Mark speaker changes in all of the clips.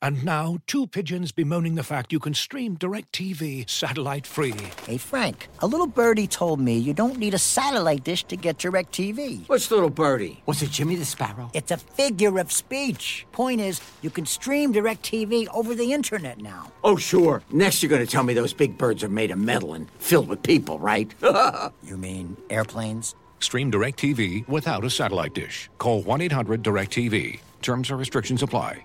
Speaker 1: And now, two pigeons bemoaning the fact you can stream DirecTV satellite-free.
Speaker 2: Hey, Frank, a little birdie told me you don't need a satellite dish to get DirecTV.
Speaker 3: What's little birdie?
Speaker 4: Was it Jimmy the Sparrow?
Speaker 2: It's a figure of speech. Point is, you can stream DirecTV over the internet now.
Speaker 3: Oh, sure. Next you're going to tell me those big birds are made of metal and filled with people, right?
Speaker 2: You mean airplanes?
Speaker 1: Stream DirecTV without a satellite dish. Call 1-800-DirecTV. Terms and restrictions apply.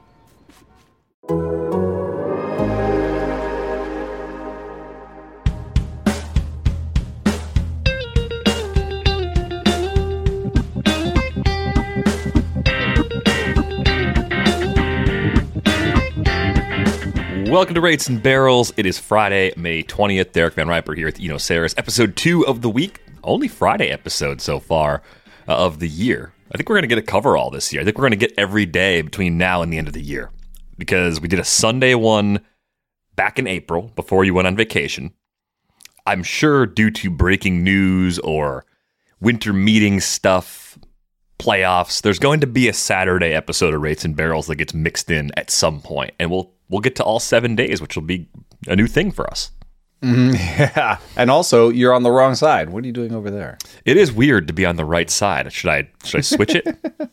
Speaker 5: Welcome to Rates and Barrels. It is Friday, May 20th. Derek Van Riper here at the Eno Saris, episode 2 of the week. Only Friday episode so far of the year. I think we're going to get a cover all this year. I think we're going to get every day between now and the end of the year. Because we did a Sunday one back in April before you went on vacation. I'm sure due to breaking news or winter meeting stuff, playoffs, there's going to be a Saturday episode of Rates and Barrels that gets mixed in at some point. And we'll get to all 7 days, which will be a new thing for us.
Speaker 6: Yeah. And also, you're on the wrong side. What are you doing over there?
Speaker 5: It is weird to be on the right side. Should I switch it?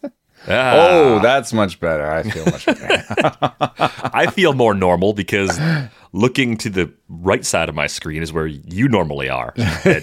Speaker 6: Oh, that's much better. I feel much better.
Speaker 5: I feel more normal because looking to the right side of my screen is where you normally are.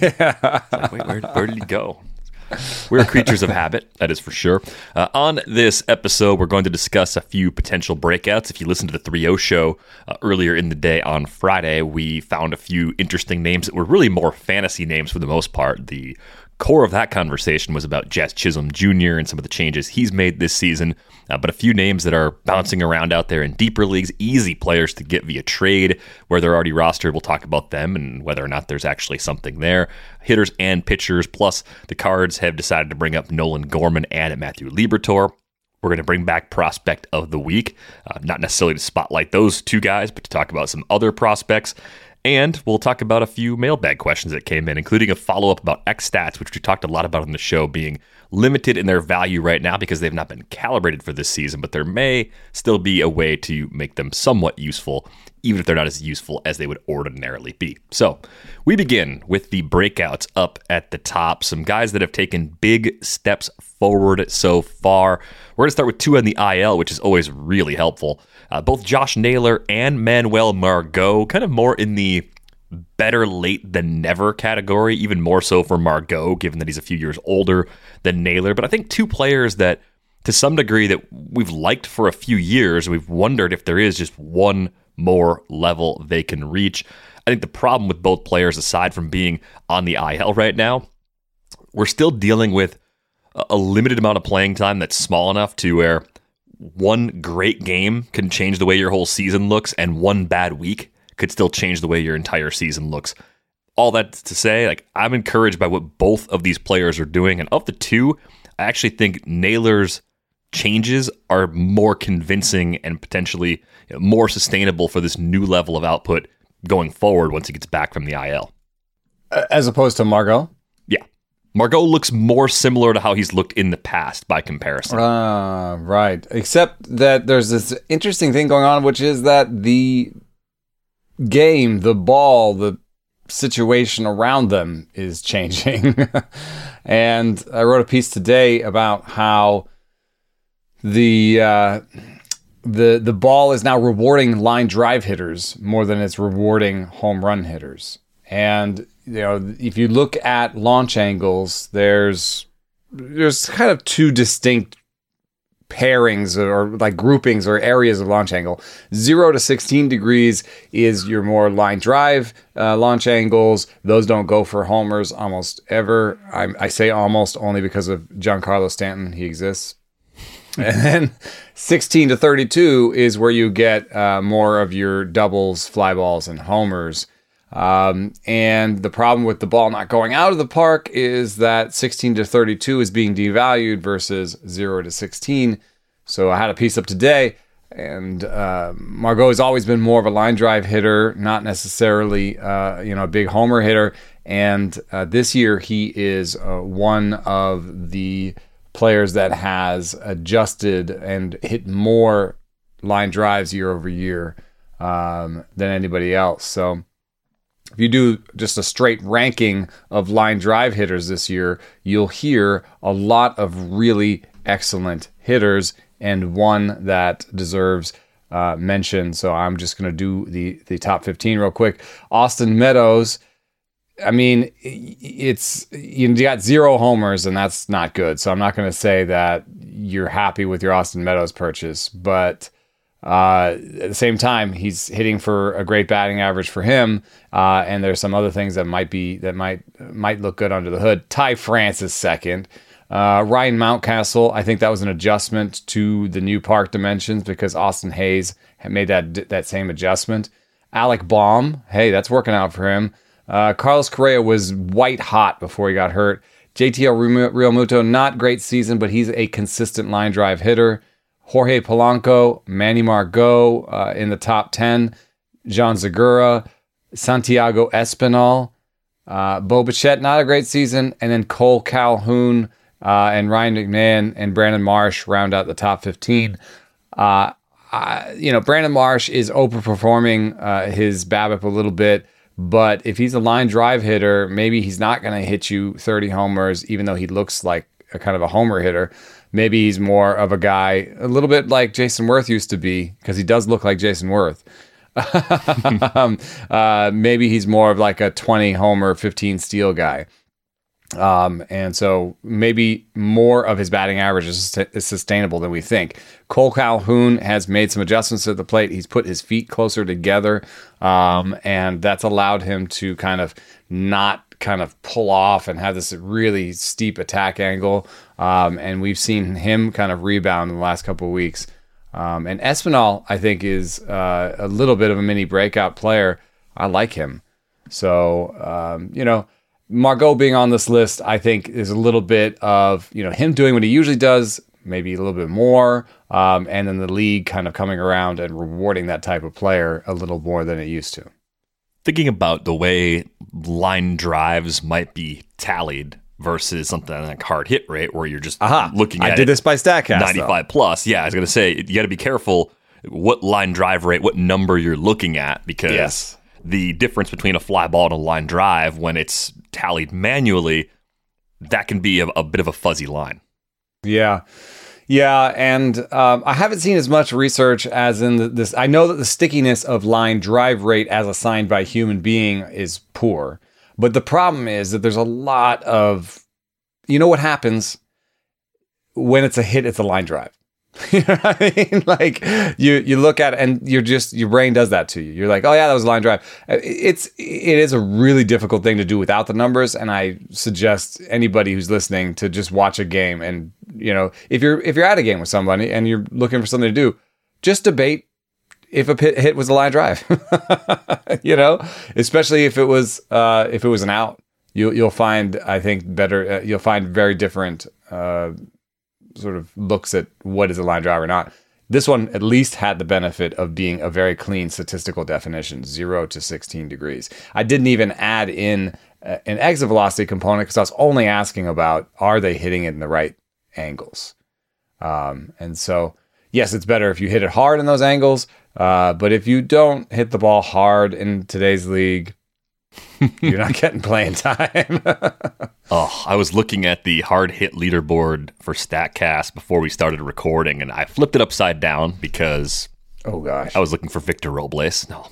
Speaker 5: Like, wait, where did he go? We're creatures of habit, that is for sure. On this episode, we're going to discuss a few potential breakouts. If you listened to the 3-0 show earlier in the day on Friday, we found a few interesting names that were really more fantasy names for the most part. The core of that conversation was about Jazz Chisholm Jr. and some of the changes he's made this season, but a few names that are bouncing around out there in deeper leagues, easy players to get via trade, where they're already rostered. We'll talk about them and whether or not there's actually something there. Hitters and pitchers, plus the Cards have decided to bring up Nolan Gorman and Matthew Liberatore. We're going to bring back Prospect of the Week, not necessarily to spotlight those two guys, but to talk about some other prospects. And we'll talk about a few mailbag questions that came in, including a follow-up about X-Stats, which we talked a lot about on the show, being limited in their value right now because they've not been calibrated for this season, but there may still be a way to make them somewhat useful, even if they're not as useful as they would ordinarily be. So we begin with the breakouts up at the top, some guys that have taken big steps forward so far. We're going to start with two on the IL, which is always really helpful. Both Josh Naylor and Manuel Margot, kind of more in the better late than never category, even more so for Margot, given that he's a few years older than Naylor. But I think two players that, to some degree, that we've liked for a few years, we've wondered if there is just one more level they can reach. I think the problem with both players, aside from being on the IL right now, we're still dealing with a limited amount of playing time that's small enough to where one great game can change the way your whole season looks, and one bad week could still change the way your entire season looks. All that to say, I'm encouraged by what both of these players are doing, and of the two, I actually think Naylor's changes are more convincing and potentially more sustainable for this new level of output going forward once he gets back from the IL.
Speaker 6: As opposed to Margot?
Speaker 5: Yeah. Margot looks more similar to how he's looked in the past by comparison.
Speaker 6: Right. Except that there's this interesting thing going on, which is that the game, the ball, the situation around them is changing. And I wrote a piece today about how the ball is now rewarding line drive hitters more than it's rewarding home run hitters. And if you look at launch angles, there's kind of two distinct pairings or like groupings or areas of launch angle. 0 to 16 degrees is your more line drive launch angles. Those don't go for homers almost ever. I say almost only because of Giancarlo Stanton. He exists. And then 16 to 32 is where you get more of your doubles, fly balls, and homers. And the problem with the ball not going out of the park is that 16 to 32 is being devalued versus 0 to 16. So I had a piece up today, and Margot has always been more of a line drive hitter, not necessarily a big homer hitter. And this year he is one of the players that has adjusted and hit more line drives year over year than anybody else. So if you do just a straight ranking of line drive hitters this year, you'll hear a lot of really excellent hitters and one that deserves mention. So I'm just going to do the top 15 real quick. Austin Meadows. I mean, you got 0 homers, and that's not good. So I'm not going to say that you're happy with your Austin Meadows purchase, but at the same time, he's hitting for a great batting average for him, and there's some other things that might look good under the hood. Ty France is second. Ryan Mountcastle, I think that was an adjustment to the new park dimensions because Austin Hayes had made that same adjustment. Alec Baum, hey, that's working out for him. Carlos Correa was white hot before he got hurt. JTL Realmuto, not great season, but he's a consistent line drive hitter. Jorge Polanco, Manny Margot in the top 10. Jean Segura, Santiago Espinal, Bo Bichette, not a great season. And then Cole Calhoun and Ryan McMahon and Brandon Marsh round out the top 15. Brandon Marsh is overperforming his BABIP a little bit. But if he's a line drive hitter, maybe he's not going to hit you 30 homers, even though he looks like a kind of a homer hitter. Maybe he's more of a guy, a little bit like Jason Worth used to be, because he does look like Jason Worth. Maybe he's more of like a 20 homer, 15 steal guy. And so maybe more of his batting average is sustainable than we think. Cole Calhoun has made some adjustments to the plate. He's put his feet closer together, and that's allowed him to kind of not kind of pull off and have this really steep attack angle. And we've seen him kind of rebound in the last couple of weeks. And Espinal, I think, is a little bit of a mini breakout player. I like him. So, Margot being on this list, I think, is a little bit of, him doing what he usually does, maybe a little bit more, and then the league kind of coming around and rewarding that type of player a little more than it used to.
Speaker 5: Thinking about the way line drives might be tallied versus something like hard hit rate, where you're just looking at
Speaker 6: I did this by StatCast,
Speaker 5: 95 plus. Yeah, I was going to say, you got to be careful what line drive rate, what number you're looking at, because the difference between a fly ball and a line drive, when it's tallied manually, that can be a bit of a fuzzy line.
Speaker 6: Yeah, and I haven't seen as much research as in this. I know that the stickiness of line drive rate as assigned by human being is poor, but the problem is that there's a lot of, what happens when it's a hit, it's a line drive. You know what I mean? Like you look at it and your brain does that to you. You're like, oh yeah, that was a line drive. It is a really difficult thing to do without the numbers. And I suggest anybody who's listening to just watch a game. And if you're at a game with somebody and you're looking for something to do, just debate if a hit was a line drive. Especially if it was an out. You'll find, I think, better. You'll find very different sort of looks at what is a line drive or not. This one at least had the benefit of being a very clean statistical definition, 0 to 16 degrees. I didn't even add in an exit velocity component because I was only asking about, are they hitting it in the right angles? And so, yes, it's better if you hit it hard in those angles, but if you don't hit the ball hard in today's league, you're not getting playing time.
Speaker 5: I was looking at the hard hit leaderboard for StatCast before we started recording, and I flipped it upside down because I was looking for Victor Robles. No,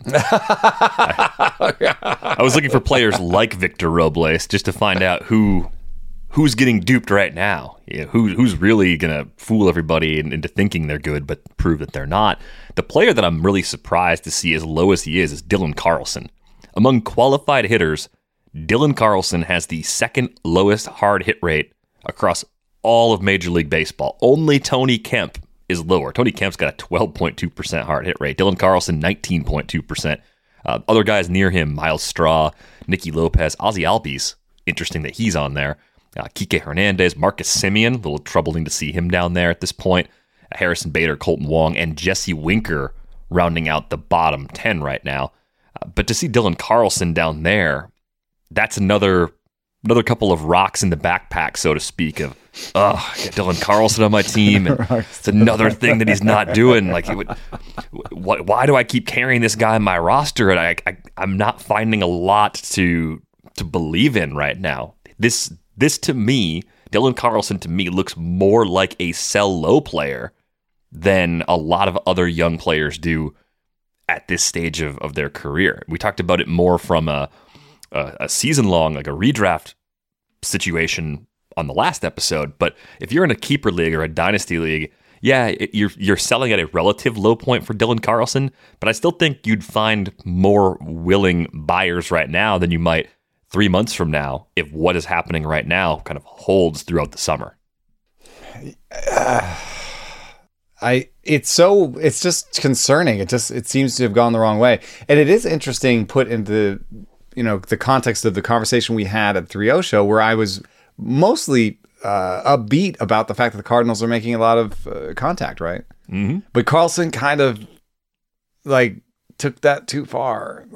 Speaker 5: I was looking for players like Victor Robles just to find out who's getting duped right now. Who's really gonna fool everybody into thinking they're good but prove that they're not. The player that I'm really surprised to see as low as he is Dylan Carlson. Among qualified hitters, Dylan Carlson has the second lowest hard hit rate across all of Major League Baseball. Only Tony Kemp is lower. Tony Kemp's got a 12.2% hard hit rate. Dylan Carlson, 19.2%. Other guys near him, Miles Straw, Nicky Lopez, Ozzy Albies. Interesting that he's on there. Kike Hernandez, Marcus Semien, a little troubling to see him down there at this point. Harrison Bader, Colton Wong, and Jesse Winker rounding out the bottom 10 right now. But to see Dylan Carlson down there, that's another another couple of rocks in the backpack, so to speak, of, I got Dylan Carlson on my team, and it's another thing that he's not doing. Like, why do I keep carrying this guy in my roster? And I'm not finding a lot to believe in right now. This to me, Dylan Carlson to me looks more like a sell low player than a lot of other young players do at this stage of their career. We talked about it more from a season long, like a redraft situation on the last episode. But if you're in a keeper league or a dynasty league, you're selling at a relative low point for Dylan Carlson, but I still think you'd find more willing buyers right now than you might 3 months from now if what is happening right now kind of holds throughout the summer.
Speaker 6: It's just concerning. It seems to have gone the wrong way. And it is interesting put into, the context of the conversation we had at 3-0 show, where I was mostly upbeat about the fact that the Cardinals are making a lot of contact, right? Mm-hmm. But Carlson kind of took that too far.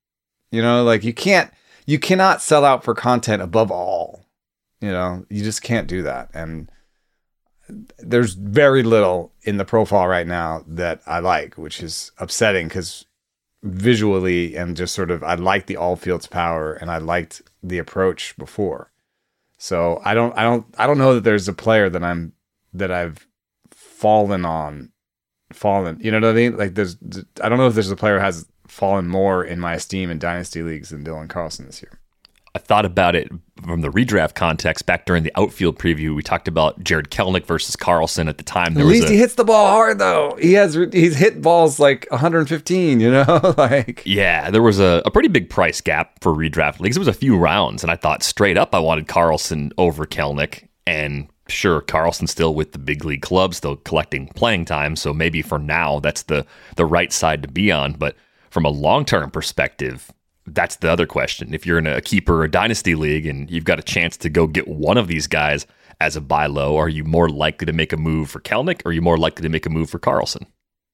Speaker 6: You cannot sell out for content above all. You just can't do that. And there's very little in the profile right now that I like, which is upsetting because visually and just sort of, I like the all fields power and I liked the approach before. So I don't know that there's a player that I've fallen. You know what I mean? Like I don't know if there's a player who has fallen more in my esteem in dynasty leagues than Dylan Carlson this year.
Speaker 5: I thought about it from the redraft context back during the outfield preview. We talked about Jared Kelenic versus Carlson at the time.
Speaker 6: At least he hits the ball hard, though. He's hit balls like 115,
Speaker 5: Yeah, there was a pretty big price gap for redraft leagues. It was a few rounds, and I thought straight up I wanted Carlson over Kelenic. And sure, Carlson's still with the big league club, still collecting playing time, so maybe for now that's the right side to be on. But from a long-term perspective, that's the other question. If you're in a keeper or dynasty league and you've got a chance to go get one of these guys as a buy low, are you more likely to make a move for Kelenic or are you more likely to make a move for Carlson?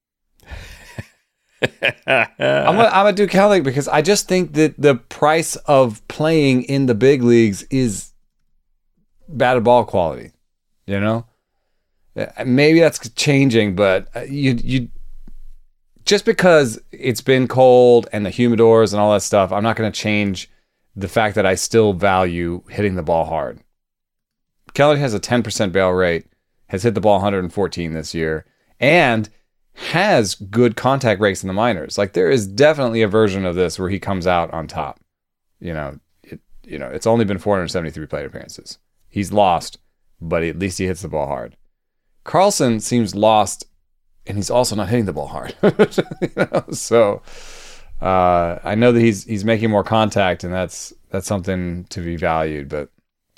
Speaker 6: I'm gonna do Kelenic because I just think that the price of playing in the big leagues is batted ball quality. Maybe that's changing, but you just because it's been cold and the humidors and all that stuff, I'm not going to change the fact that I still value hitting the ball hard. Kelenic has a 10% barrel rate, has hit the ball 114 this year, and has good contact rates in the minors. Like, there is definitely a version of this where he comes out on top. It's only been 473 plate appearances. He's lost, but at least he hits the ball hard. Carlson seems lost, and he's also not hitting the ball hard. So I know that he's making more contact, and that's something to be valued. But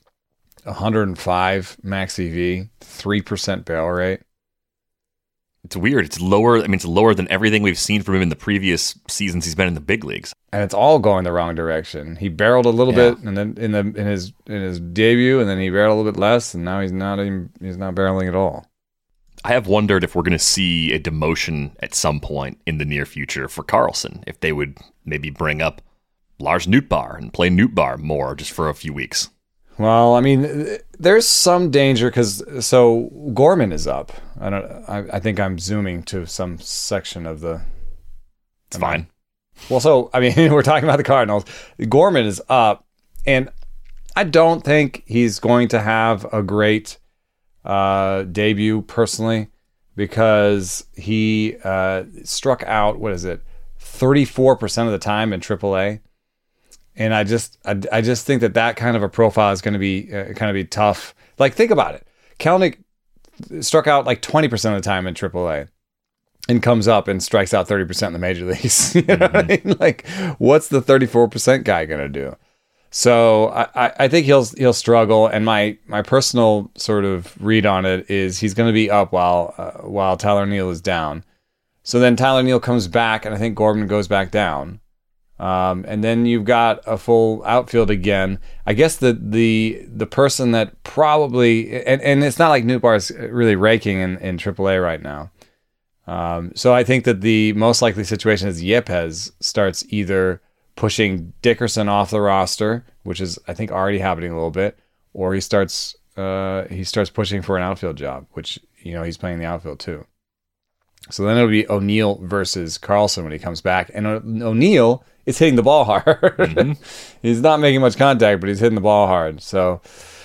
Speaker 6: 105 max EV, 3% barrel rate.
Speaker 5: It's weird. It's lower. I mean, it's lower than everything we've seen from him in the previous seasons he's been in the big leagues.
Speaker 6: And it's all going the wrong direction. He barreled a little bit, and then in his debut, and then he barreled a little bit less, and now he's not barreling at all.
Speaker 5: I have wondered if we're going to see a demotion at some point in the near future for Carlson, if they would maybe bring up Lars Nootbaar and play Nootbaar more just for a few weeks.
Speaker 6: Well, I mean, there's some danger because Gorman is up. I think I'm zooming to some section of the.
Speaker 5: It's fine.
Speaker 6: Well, we're talking about the Cardinals. Gorman is up, and I don't think he's going to have a great debut personally, because he struck out 34% of the time in AAA, and I just think that kind of a profile is going to be tough. Like, think about it. Kelenic struck out like 20% of the time in AAA and comes up and strikes out 30% in the major leagues. You know what I mean? Like, what's the 34% guy going to do? So I think he'll struggle, and my personal sort of read on it is he's going to be up while Tyler Neal is down. So then Tyler Neal comes back, and I think Gorman goes back down, and then you've got a full outfield again. I guess the person that probably and it's not like Nootbaar is really raking in AAA right now. So I think that the most likely situation is Yepez starts either pushing Dickerson off the roster, which is, I think, already happening a little bit, or he starts pushing for an outfield job, which, he's playing the outfield too. So then it'll be O'Neill versus Carlson when he comes back. And O'Neill is hitting the ball hard. Mm-hmm. He's not making much contact, but he's hitting the ball hard. So,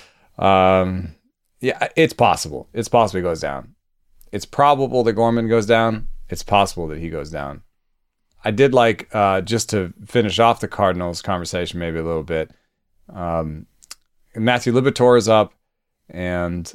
Speaker 6: it's possible. It's possible he goes down. It's probable that Gorman goes down. It's possible that he goes down. I did like, just to finish off the Cardinals conversation maybe a little bit, Matthew Liberatore is up, and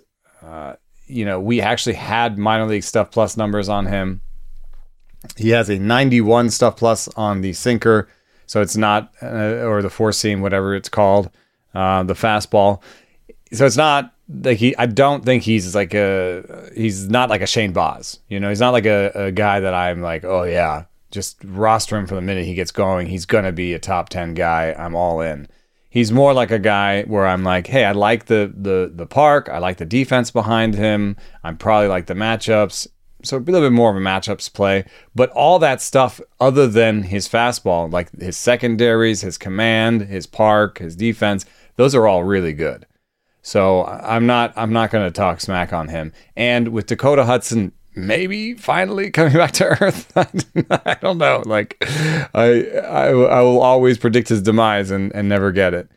Speaker 6: we actually had minor league Stuff Plus numbers on him. He has a 91 Stuff Plus on the sinker, so it's not, or the four seam, whatever it's called, the fastball. So it's not like I don't think he's not like a Shane Baz. He's not like a guy that I'm like, oh yeah, just roster him from the minute he gets going. He's going to be a top 10 guy. I'm all in. He's more like a guy where I'm like, hey, I like the park. I like the defense behind him. I'm probably like the matchups. So a little bit more of a matchups play. But all that stuff other than his fastball, like his secondaries, his command, his park, his defense, those are all really good. So I'm not going to talk smack on him. And with Dakota Hudson maybe finally coming back to earth, I don't know. Like I will always predict his demise and never get it.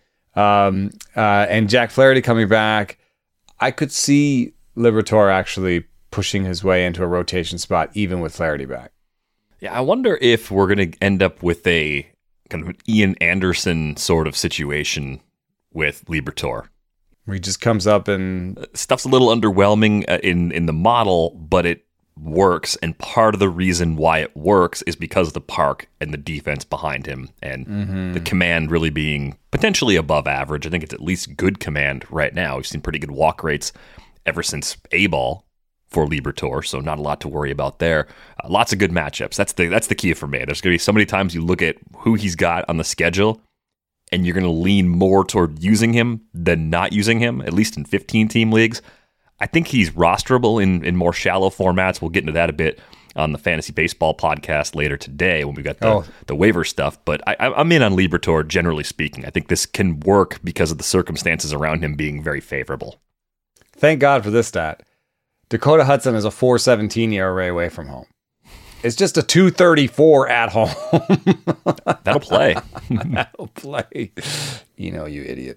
Speaker 6: And Jack Flaherty coming back, I could see Liberatore actually pushing his way into a rotation spot even with Flaherty back.
Speaker 5: Yeah, I wonder if we're going to end up with a kind of an Ian Anderson sort of situation with Liberatore.
Speaker 6: Where he just comes up and
Speaker 5: stuff's a little underwhelming in the model, but it works. And part of the reason why it works is because of the park and the defense behind him, and the command really being potentially above average. I think it's at least good command right now. We've seen pretty good walk rates ever since A-ball for Liberatore, so not a lot to worry about there. Lots of good matchups. That's the key for me. There's going to be so many times you look at who he's got on the schedule, and you're going to lean more toward using him than not using him, at least in 15-team leagues. I think he's rosterable in more shallow formats. We'll get into that a bit on the Fantasy Baseball podcast later today when we've got the waiver stuff. But I'm in on Liberatore, generally speaking. I think this can work because of the circumstances around him being very favorable.
Speaker 6: Thank God for this stat. Dakota Hudson is a 4.17 ERA away from home. It's just a 2.34 at home.
Speaker 5: That'll play.
Speaker 6: That'll play. You idiot.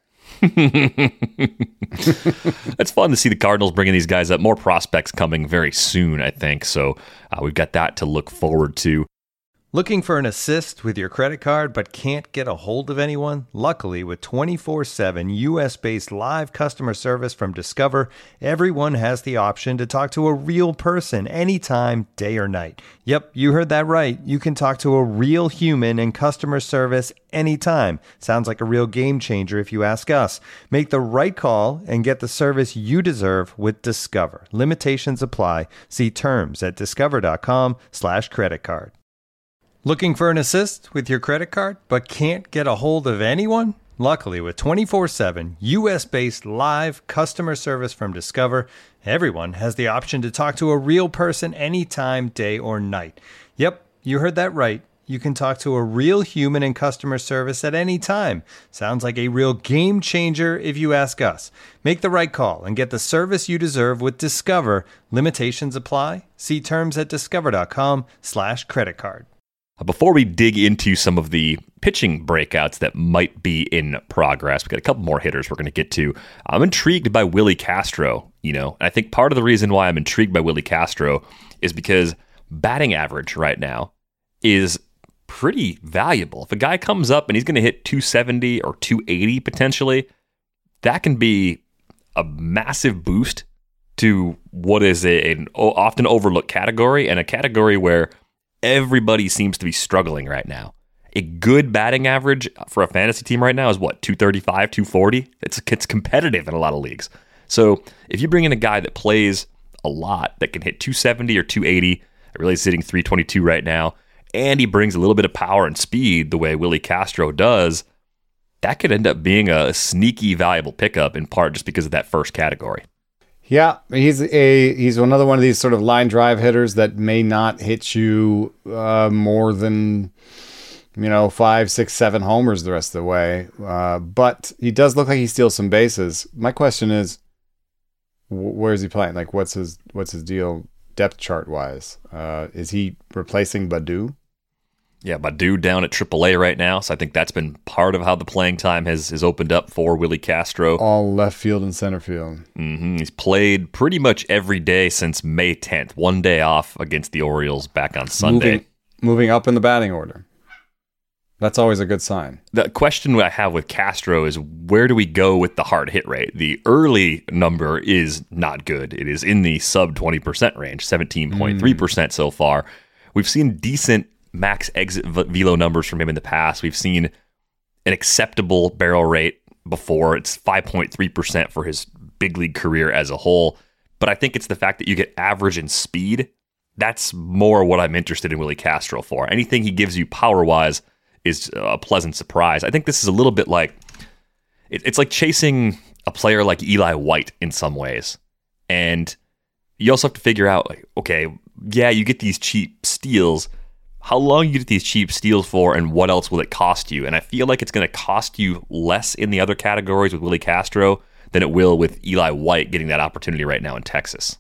Speaker 5: It's fun to see the Cardinals bringing these guys up. More prospects coming very soon, I think. So we've got that to look forward to.
Speaker 4: Looking for an assist with your credit card but can't get a hold of anyone? Luckily, with 24/7 U.S.-based live customer service from Discover, everyone has the option to talk to a real person anytime, day or night. Yep, you heard that right. You can talk to a real human in customer service anytime. Sounds like a real game changer if you ask us. Make the right call and get the service you deserve with Discover. Limitations apply. See terms at discover.com/creditcard. Looking for an assist with your credit card but can't get a hold of anyone? Luckily, with 24/7 U.S.-based live customer service from Discover, everyone has the option to talk to a real person anytime, day or night. Yep, you heard that right. You can talk to a real human in customer service at any time. Sounds like a real game changer if you ask us. Make the right call and get the service you deserve with Discover. Limitations apply. See terms at discover.com/creditcard.
Speaker 5: Before we dig into some of the pitching breakouts that might be in progress, we got a couple more hitters we're going to get to. I'm intrigued by Willie Castro. I think part of the reason why I'm intrigued by Willie Castro is because batting average right now is pretty valuable. If a guy comes up and he's going to hit 270 or 280 potentially, that can be a massive boost to what is an often overlooked category, and a category where everybody seems to be struggling right now. A good batting average for a fantasy team right now is what, 235, 240? It's competitive in a lot of leagues. So if you bring in a guy that plays a lot, that can hit 270 or 280, really is hitting 322 right now, and he brings a little bit of power and speed the way Willie Castro does, that could end up being a sneaky valuable pickup, in part just because of that first category.
Speaker 6: Yeah, he's another one of these sort of line drive hitters that may not hit you more than 5, 6, 7 homers the rest of the way. But he does look like he steals some bases. My question is, where is he playing? Like, what's his deal depth chart wise? Is he replacing Baddoo?
Speaker 5: Yeah, Baddoo down at AAA right now, so I think that's been part of how the playing time has opened up for Willie Castro.
Speaker 6: All left field and center field.
Speaker 5: He's played pretty much every day since May 10th. One day off against the Orioles back on Sunday.
Speaker 6: Moving up in the batting order. That's always a good sign.
Speaker 5: The question I have with Castro is, where do we go with the hard hit rate? The early number is not good. It is in the sub 20% range, 17.3% so far. We've seen decent max exit velo numbers from him in the past. We've seen an acceptable barrel rate before. It's 5.3% for his big league career as a whole. But I think it's the fact that you get average in speed. That's more what I'm interested in Willie Castro for. Anything he gives you power-wise is a pleasant surprise. I think this is a little bit like, it's like chasing a player like Eli White in some ways. And you also have to figure out, like, okay, yeah, you get these cheap steals. How long you get these cheap steals for, and what else will it cost you? And I feel like it's going to cost you less in the other categories with Willie Castro than it will with Eli White getting that opportunity right now in Texas.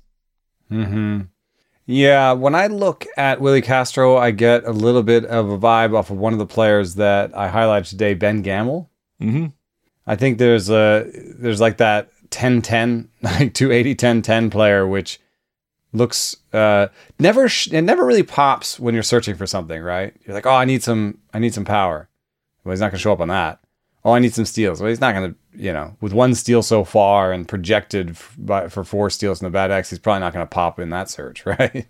Speaker 6: Yeah, when I look at Willie Castro, I get a little bit of a vibe off of one of the players that I highlighted today, Ben Gamel. I think there's like that 10-10, like 280 10-10 player, which looks it never really pops when you're searching for something, right? You're like, oh, I need some power. Well, he's not going to show up on that. Oh, I need some steals. Well, he's not going to, with one steal so far and projected for 4 steals in the Bad X, he's probably not going to pop in that search, right?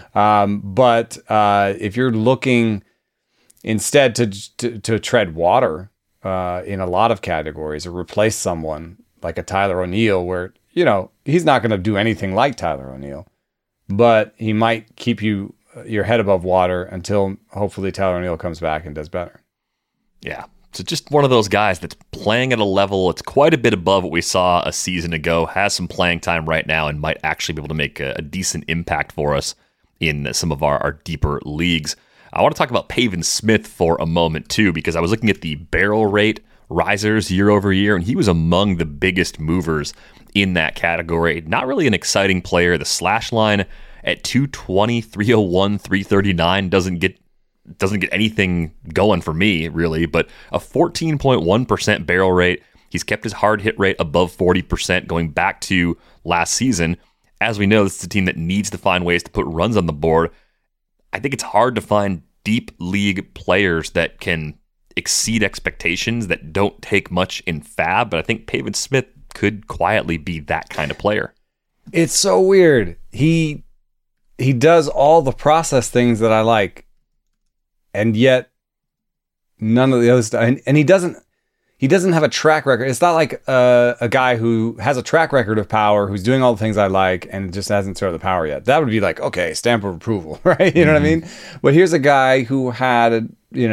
Speaker 6: But if you're looking instead to tread water in a lot of categories, or replace someone like a Tyler O'Neill, where, he's not going to do anything like Tyler O'Neill, but he might keep your head above water until hopefully Tyler O'Neill comes back and does better.
Speaker 5: Yeah. So just one of those guys that's playing at a level it's quite a bit above what we saw a season ago, has some playing time right now, and might actually be able to make a decent impact for us in some of our deeper leagues. I want to talk about Pavin Smith for a moment, too, because I was looking at the barrel rate risers year over year, and he was among the biggest movers in that category. Not really an exciting player. The slash line at 220, 301, 339 doesn't get anything going for me, really, but a 14.1% barrel rate. He's kept his hard hit rate above 40% going back to last season. As we know, this is a team that needs to find ways to put runs on the board. I think it's hard to find deep league players that can exceed expectations, that don't take much in fab, but I think Pavin Smith could quietly be that kind of player.
Speaker 6: It's so weird. He does all the process things that I like, and yet none of the other stuff. And he doesn't have a track record. It's not like a guy who has a track record of power, who's doing all the things I like, and just hasn't started the power yet. That would be like, okay, stamp of approval, right? You know what I mean? But here's a guy who had,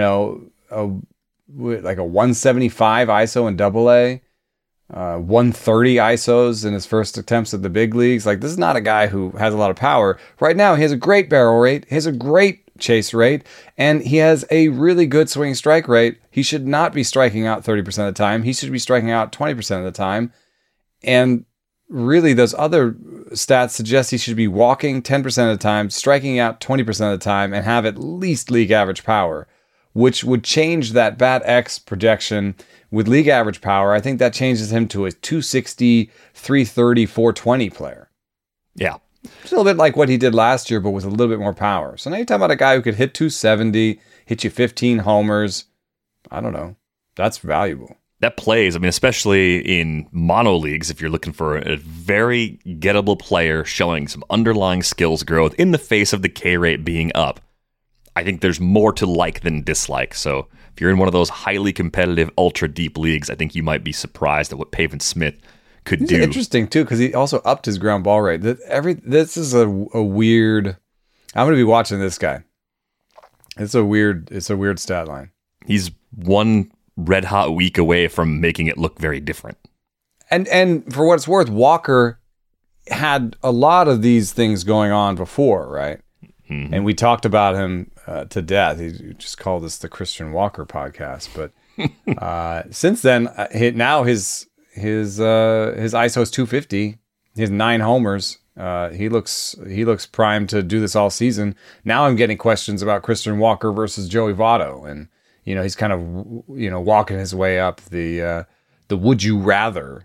Speaker 6: like a 175 ISO in AA, 130 ISOs in his first attempts at the big leagues. Like, this is not a guy who has a lot of power. Right now, he has a great barrel rate. He has a great chase rate, and he has a really good swing strike rate. He should not be striking out 30% of the time. He should be striking out 20% of the time. And really, those other stats suggest he should be walking 10% of the time, striking out 20% of the time, and have at least league average power, which would change that Bat X projection with league average power. I think that changes him to a 260, 330, 420 player.
Speaker 5: Yeah.
Speaker 6: It's a little bit like what he did last year, but with a little bit more power. So now you're talking about a guy who could hit 270, hit you 15 homers. I don't know. That's valuable.
Speaker 5: That plays, especially in mono leagues, if you're looking for a very gettable player showing some underlying skills growth in the face of the K rate being up, I think there's more to like than dislike. So if you're in one of those highly competitive, ultra deep leagues, I think you might be surprised at what Pavin Smith could do.
Speaker 6: Interesting too, because he also upped his ground ball rate. This is a weird. I'm going to be watching this guy. It's a weird stat line.
Speaker 5: He's one red hot week away from making it look very different.
Speaker 6: And for what it's worth, Walker had a lot of these things going on before, right? And we talked about him to death. He just called us the Christian Walker podcast. But since then, now his ISO is 250. He has 9 homers. He looks primed to do this all season. Now I'm getting questions about Christian Walker versus Joey Votto, and he's kind of walking his way up the would you rather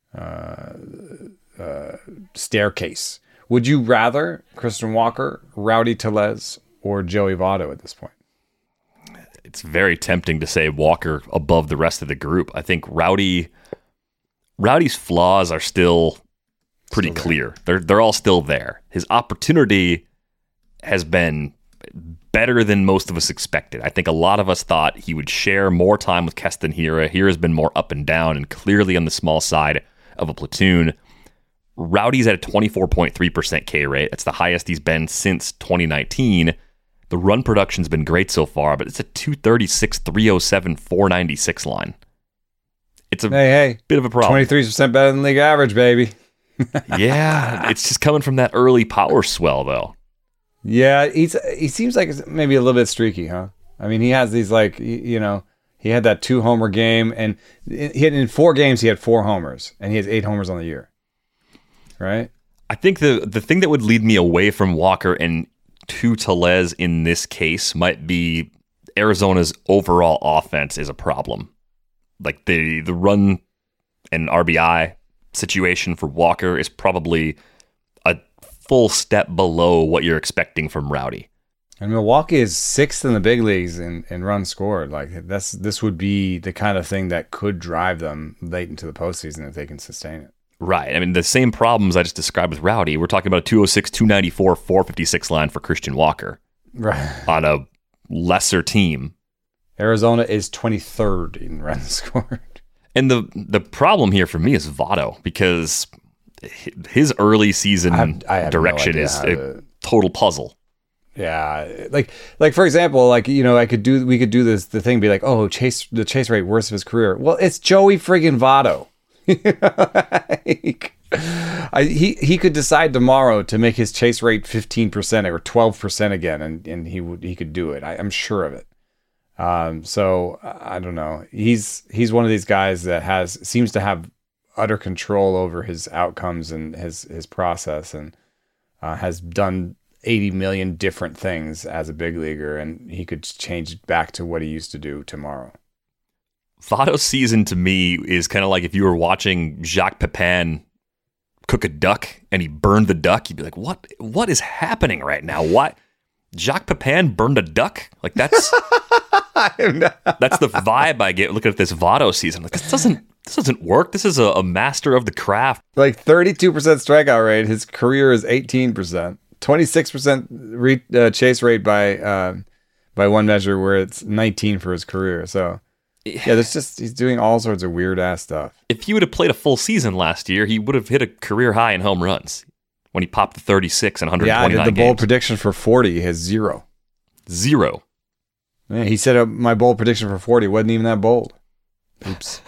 Speaker 6: staircase. Would you rather Christian Walker, Rowdy Tellez, or Joey Votto at this point?
Speaker 5: It's very tempting to say Walker above the rest of the group. I think Rowdy's flaws are still pretty clear. They're all still there. His opportunity has been better than most of us expected. I think a lot of us thought he would share more time with Keston Hiura. Hira's been more up and down and clearly on the small side of a platoon. Rowdy's at a 24.3% K rate. That's the highest he's been since 2019. The run production's been great so far, but it's a 236, 307, 496 line. It's a bit of a problem.
Speaker 6: 23% better than league average, baby.
Speaker 5: Yeah, it's just coming from that early power swell, though.
Speaker 6: Yeah, he seems like maybe a little bit streaky, huh? I mean, he has these he had that 2-homer game, and in 4 games he had 4 homers, and he has 8 homers on the year. Right?
Speaker 5: I think the thing that would lead me away from Walker and to Tellez in this case might be Arizona's overall offense is a problem. Like the run and RBI situation for Walker is probably a full step below what you're expecting from Rowdy.
Speaker 6: And Milwaukee is 6th in the big leagues in runs scored. Like this would be the kind of thing that could drive them late into the postseason if they can sustain it.
Speaker 5: Right. I mean, the same problems I just described with Rowdy. We're talking about a 206, 294, 456 line for Christian Walker.
Speaker 6: Right.
Speaker 5: On a lesser team.
Speaker 6: Arizona is 23rd in runs scored.
Speaker 5: And the problem here for me is Votto, because his early season direction is a total puzzle.
Speaker 6: Yeah, like for example, we could do this. The thing be like, oh, the chase rate worst of his career. Well, it's Joey friggin' Votto. He could decide tomorrow to make his chase rate 15% or 12% again, and he could do it. I'm sure of it. So I don't know. He's one of these guys that seems to have utter control over his outcomes and his process, and has done 80 million different things as a big leaguer, and he could change it back to what he used to do tomorrow.
Speaker 5: Votto's season to me is kind of like if you were watching Jacques Pepin cook a duck and he burned the duck, you'd be like, what is happening right now? What? Jacques Pepin burned a duck? Like that's the vibe I get looking at this Votto season. Like this doesn't work. This is a master of the craft.
Speaker 6: Like 32% strikeout rate. His career is 18%. 26% chase rate by one measure, where it's 19 for his career. So yeah, he's doing all sorts of weird ass stuff.
Speaker 5: If he would have played a full season last year, he would have hit a career high in home runs when he popped the 36 and 129
Speaker 6: games. Yeah, I did the bold
Speaker 5: games.
Speaker 6: prediction for 40. He has 0. Yeah, he said my bold prediction for 40 wasn't even that bold. Oops.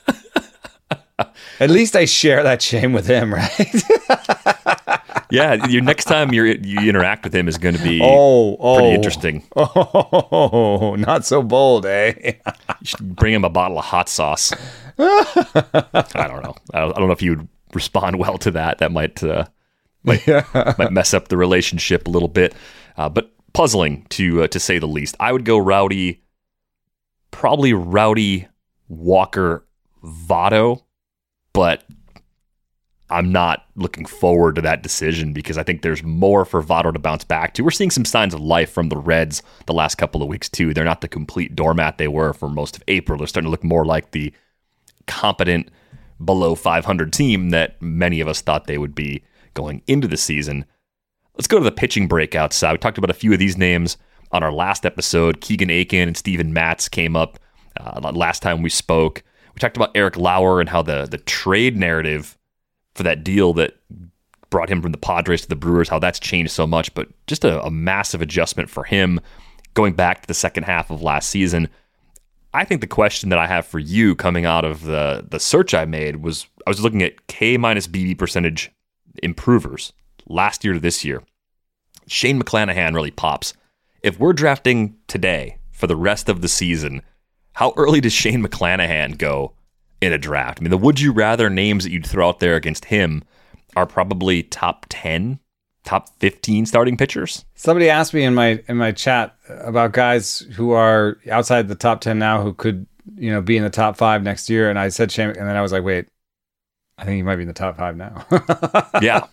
Speaker 6: At least I share that shame with him, right?
Speaker 5: Yeah, your next time you interact with him is going to be pretty interesting.
Speaker 6: Oh, not so bold, eh?
Speaker 5: You should bring him a bottle of hot sauce. I don't know. I don't know if he would respond well to that. That might mess up the relationship a little bit. But puzzling to say the least. I would go Rowdy, probably Rowdy, Walker, Votto, but I'm not looking forward to that decision because I think there's more for Votto to bounce back to. We're seeing some signs of life from the Reds the last couple of weeks too. They're not the complete doormat they were for most of April. They're starting to look more like the competent below 500 team that many of us thought they would be going into the season. Let's go to the pitching breakout side. We talked about a few of these names on our last episode. Keegan Aiken and Steven Matz came up last time we spoke. We talked about Eric Lauer and how the trade narrative for that deal that brought him from the Padres to the Brewers, how that's changed so much, but just a massive adjustment for him going back to the second half of last season. I think the question that I have for you coming out of the search I made was, I was looking at K minus BB percentage improvers last year to this year. Shane McClanahan really pops. If we're drafting today for the rest of the season, how early does Shane McClanahan go in a draft? I mean, the would you rather names that you'd throw out there against him are probably top 10, top 15 starting pitchers.
Speaker 6: Somebody asked me in my chat about guys who are outside the top 10 now who could, be in the top 5 next year. And I said Shane, and then I was like, wait, I think he might be in the top 5 now.
Speaker 5: Yeah.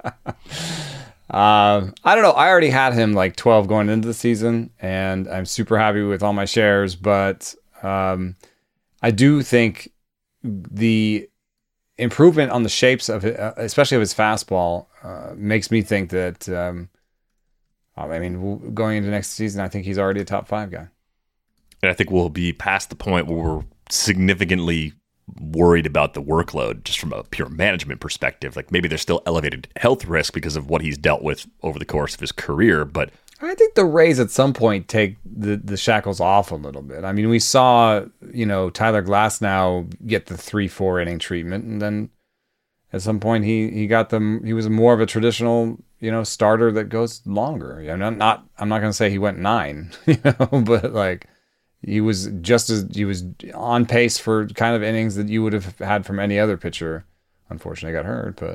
Speaker 6: I don't know. I already had him like 12 going into the season, and I'm super happy with all my shares. But I do think the improvement on the shapes of it, especially of his fastball, makes me think that, going into next season, I think he's already a top 5 guy.
Speaker 5: And I think we'll be past the point where we're significantly worried about the workload just from a pure management perspective. Like maybe there's still elevated health risk because of what he's dealt with over the course of his career, but
Speaker 6: I think the Rays at some point take the shackles off a little bit. I mean, we saw, Tyler Glasnow get the 3-4 inning treatment, and then at some point he got them. He was more of a traditional, starter that goes longer. I'm not going to say he went 9, but like he was on pace for kind of innings that you would have had from any other pitcher. Unfortunately, got hurt, but.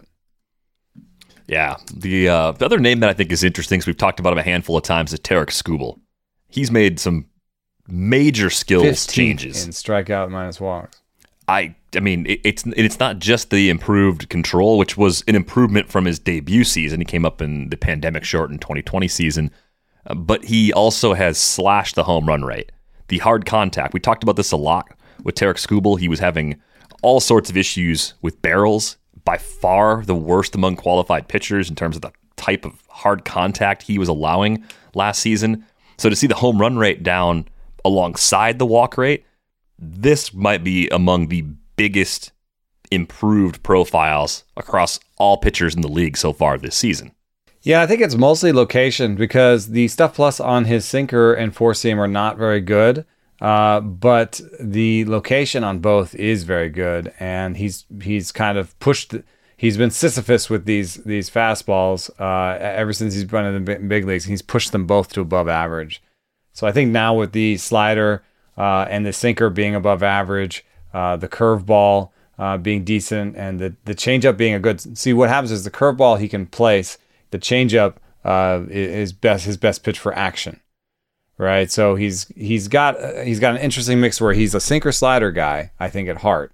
Speaker 5: Yeah, the other name that I think is interesting, because we've talked about him a handful of times, is Tarik Skubal. He's made some major skills changes
Speaker 6: in strikeout minus walks.
Speaker 5: I mean, it's not just the improved control, which was an improvement from his debut season. He came up in the pandemic-shortened 2020 season, but he also has slashed the home run rate, the hard contact. We talked about this a lot with Tarik Skubal. He was having all sorts of issues with barrels. By far the worst among qualified pitchers in terms of the type of hard contact he was allowing last season. So to see the home run rate down alongside the walk rate, this might be among the biggest improved profiles across all pitchers in the league so far this season.
Speaker 6: Yeah, I think it's mostly location because the Stuff Plus on his sinker and four seam are not very good. But the location on both is very good, and he's kind of pushed. He's been Sisyphus with these fastballs ever since he's been in the big leagues. He's pushed them both to above average. So I think now with the slider and the sinker being above average, the curveball being decent, and the changeup being a good. See, what happens is the curveball he can place. The changeup is his best pitch for action. Right, so he's got an interesting mix where he's a sinker slider guy, I think, at heart,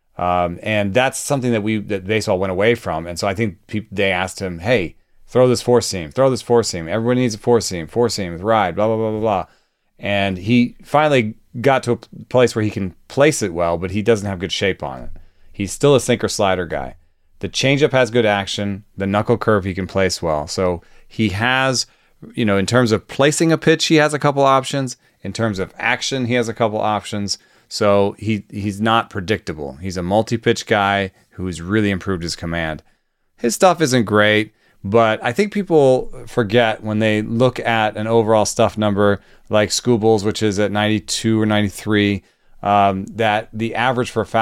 Speaker 6: and that's something that baseball went away from. And so I think they asked him, "Hey, throw this four seam. Everyone needs a four seam with ride, blah blah blah blah blah." And he finally got to a place where he can place it well, but he doesn't have good shape on it. He's still a sinker slider guy. The changeup has good action. The knuckle curve he can place well. So he has. In terms of placing a pitch, he has a couple options. In terms of action, he has a couple options. So he's not predictable. He's a multi-pitch guy who's really improved his command. His stuff isn't great, but I think people forget when they look at an overall stuff number like Skubal's, which is at 92 or 93, that the average for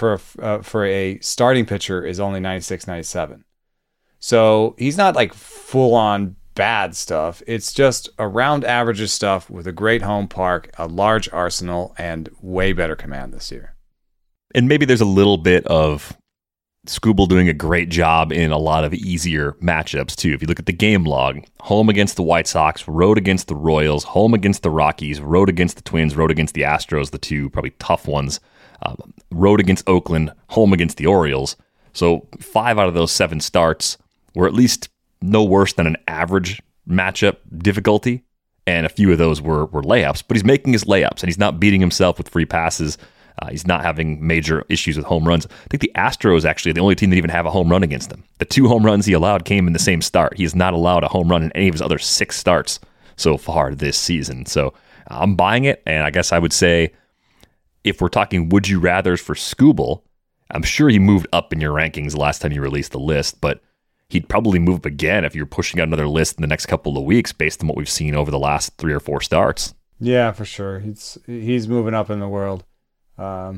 Speaker 6: a starting pitcher is only 96, 97. So he's not like full on bad stuff. It's just around average stuff with a great home park, a large arsenal, and way better command this year.
Speaker 5: And maybe there's a little bit of Skubal doing a great job in a lot of easier matchups too. If you look at the game log, home against the White Sox, road against the Royals, home against the Rockies, road against the Twins, road against the Astros, the two probably tough ones, road against Oakland, home against the Orioles. So 5 out of those 7 starts were at least no worse than an average matchup difficulty, and a few of those were layups, but he's making his layups, and he's not beating himself with free passes. He's not having major issues with home runs. I think the Astros actually are the only team that even have a home run against them. The 2 home runs he allowed came in the same start. He has not allowed a home run in any of his other 6 starts so far this season. So I'm buying it, and I guess I would say if we're talking would you rathers for Skubal, I'm sure he moved up in your rankings the last time you released the list, but he'd probably move up again if you're pushing out another list in the next couple of weeks based on what we've seen over the last 3 or 4 starts.
Speaker 6: Yeah, for sure. He's moving up in the world. I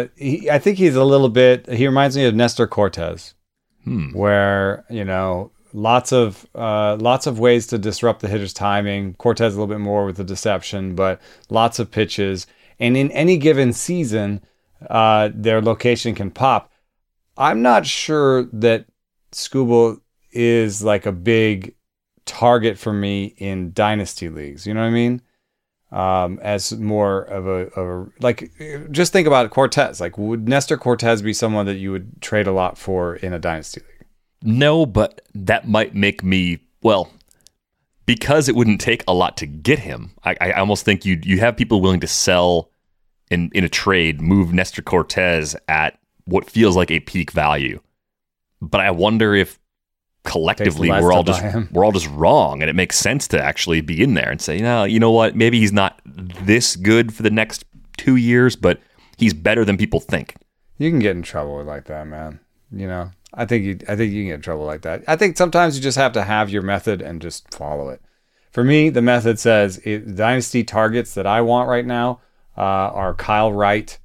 Speaker 6: think he's a little bit, he reminds me of Nestor Cortez, where, lots of ways to disrupt the hitter's timing. Cortez a little bit more with the deception, but lots of pitches. And in any given season, their location can pop. I'm not sure that Skubal is like a big target for me in dynasty leagues. You know what I mean? As more of a like, just think about Cortez. Like, would Nestor Cortez be someone that you would trade a lot for in a dynasty league?
Speaker 5: No, but that might make me, well, because it wouldn't take a lot to get him. I almost think you have people willing to sell in a trade, move Nestor Cortez at what feels like a peak value. But I wonder if collectively we're all just wrong, and it makes sense to actually be in there and say, you know what, maybe he's not this good for the next 2 years, but he's better than people think.
Speaker 6: You can get in trouble like that, man. You know, I think you can get in trouble like that. I think sometimes you just have to have your method and just follow it. For me, the method says dynasty targets that I want right now are Kyle Wright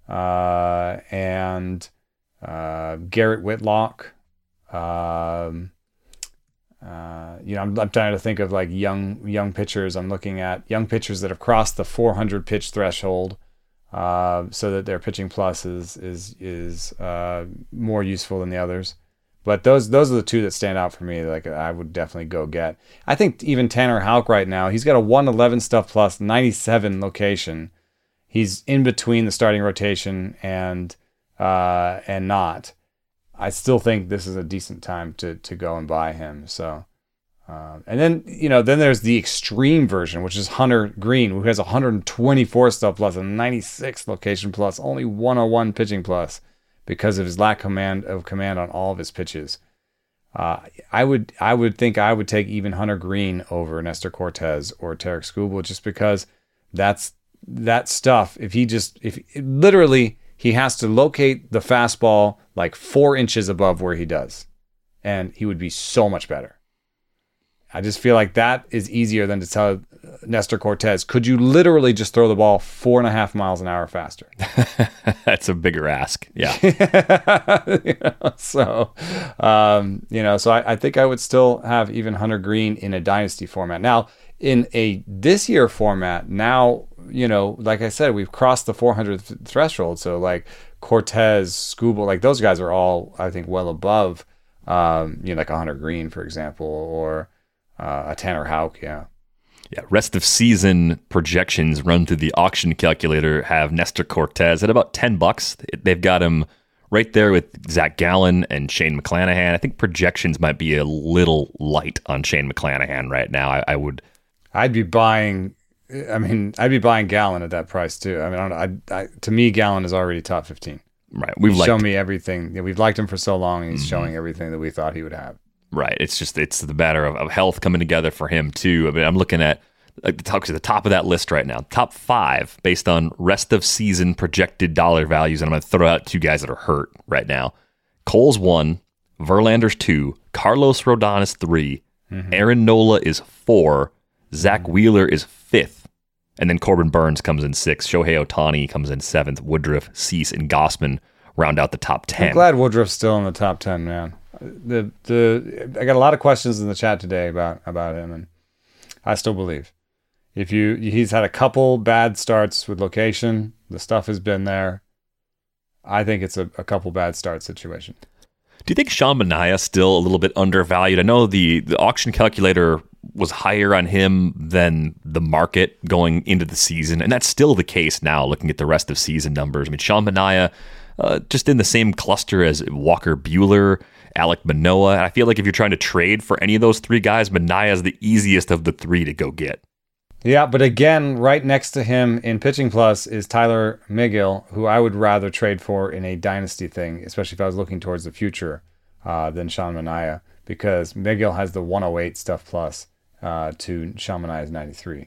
Speaker 6: and Garrett Whitlock. I'm trying to think of like young pitchers. I'm looking at young pitchers that have crossed the 400 pitch threshold, so that their pitching plus is more useful than the others. But those are the two that stand out for me. Like, I would definitely go get. I think even Tanner Houck right now, he's got a 111 stuff plus 97 location. He's in between the starting rotation and not. I still think this is a decent time to go and buy him. So, and then there's the extreme version, which is Hunter Green, who has 124 stuff plus a 96 location plus, only 101 pitching plus because of his lack of command on all of his pitches. I would think I would take even Hunter Green over Nestor Cortez or Tarik Skubal, just because that stuff. If literally he has to locate the fastball like 4 inches above where he does, and he would be so much better. I just feel like that is easier than to tell Nestor Cortez, could you literally just throw the ball 4.5 miles an hour faster?
Speaker 5: That's a bigger ask. Yeah.
Speaker 6: So I think I would still have even Hunter Green in a dynasty format. Now, in a this year format, now, like I said, we've crossed the 400 threshold. So like Cortez, Skubal, like those guys are all, I think, well above, like a Hunter Green, for example, or a Tanner Houck. Yeah.
Speaker 5: Rest of season projections run through the auction calculator have Nestor Cortez at about $10. They've got him right there with Zach Gallen and Shane McClanahan. I think projections might be a little light on Shane McClanahan right now. I'd be buying
Speaker 6: Gallen at that price too. I mean, to me, Gallen is already top 15.
Speaker 5: Right.
Speaker 6: He's shown me everything. We've liked him for so long, and he's showing everything that we thought he would have.
Speaker 5: Right. It's the matter of health coming together for him too. I mean, I'm looking at the top of that list right now. Top 5 based on rest of season projected dollar values, and I'm going to throw out 2 guys that are hurt right now. Cole's 1, Verlander's 2, Carlos Rodon is 3, Aaron Nola is 4, Zach Wheeler is 5th, and then Corbin Burns comes in 6th. Shohei Ohtani comes in 7th. Woodruff, Cease, and Gossman round out the top 10.
Speaker 6: I'm glad Woodruff's still in the top 10, man. I got a lot of questions in the chat today about him, and I still believe he's had a couple bad starts with location. The stuff has been there. I think it's a couple bad start situation.
Speaker 5: Do you think Sean Manaea still a little bit undervalued? I know the auction calculator was higher on him than the market going into the season, and that's still the case now looking at the rest of season numbers. I mean, Sean Manaea just in the same cluster as Walker Buehler, Alek Manoah. I feel like if you're trying to trade for any of those 3 guys, Manaea is the easiest of the 3 to go get.
Speaker 6: Yeah, but again, right next to him in pitching plus is Tyler Megill, who I would rather trade for in a dynasty thing, especially if I was looking towards the future, than Sean Manaea, because Megill has the 108 stuff plus to Sean Manaea's 93.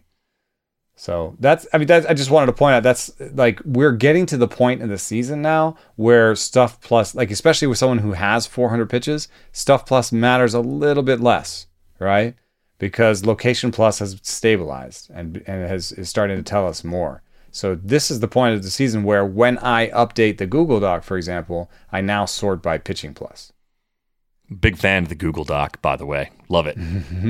Speaker 6: So I just wanted to point out, that's like, we're getting to the point in the season now where stuff plus, like, especially with someone who has 400 pitches, stuff plus matters a little bit less, right? Because location plus has stabilized and is starting to tell us more. So this is the point of the season where when I update the Google Doc, for example, I now sort by pitching plus.
Speaker 5: Big fan of the Google Doc, by the way. Love it.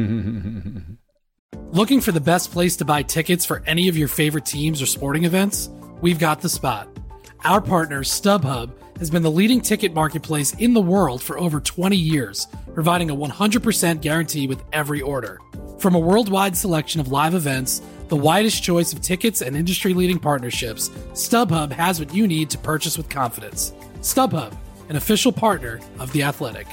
Speaker 7: Looking for the best place to buy tickets for any of your favorite teams or sporting events? We've got the spot. Our partner, StubHub, has been the leading ticket marketplace in the world for over 20 years, providing a 100% guarantee with every order. From a worldwide selection of live events, the widest choice of tickets and industry-leading partnerships, StubHub has what you need to purchase with confidence. StubHub, an official partner of The Athletic.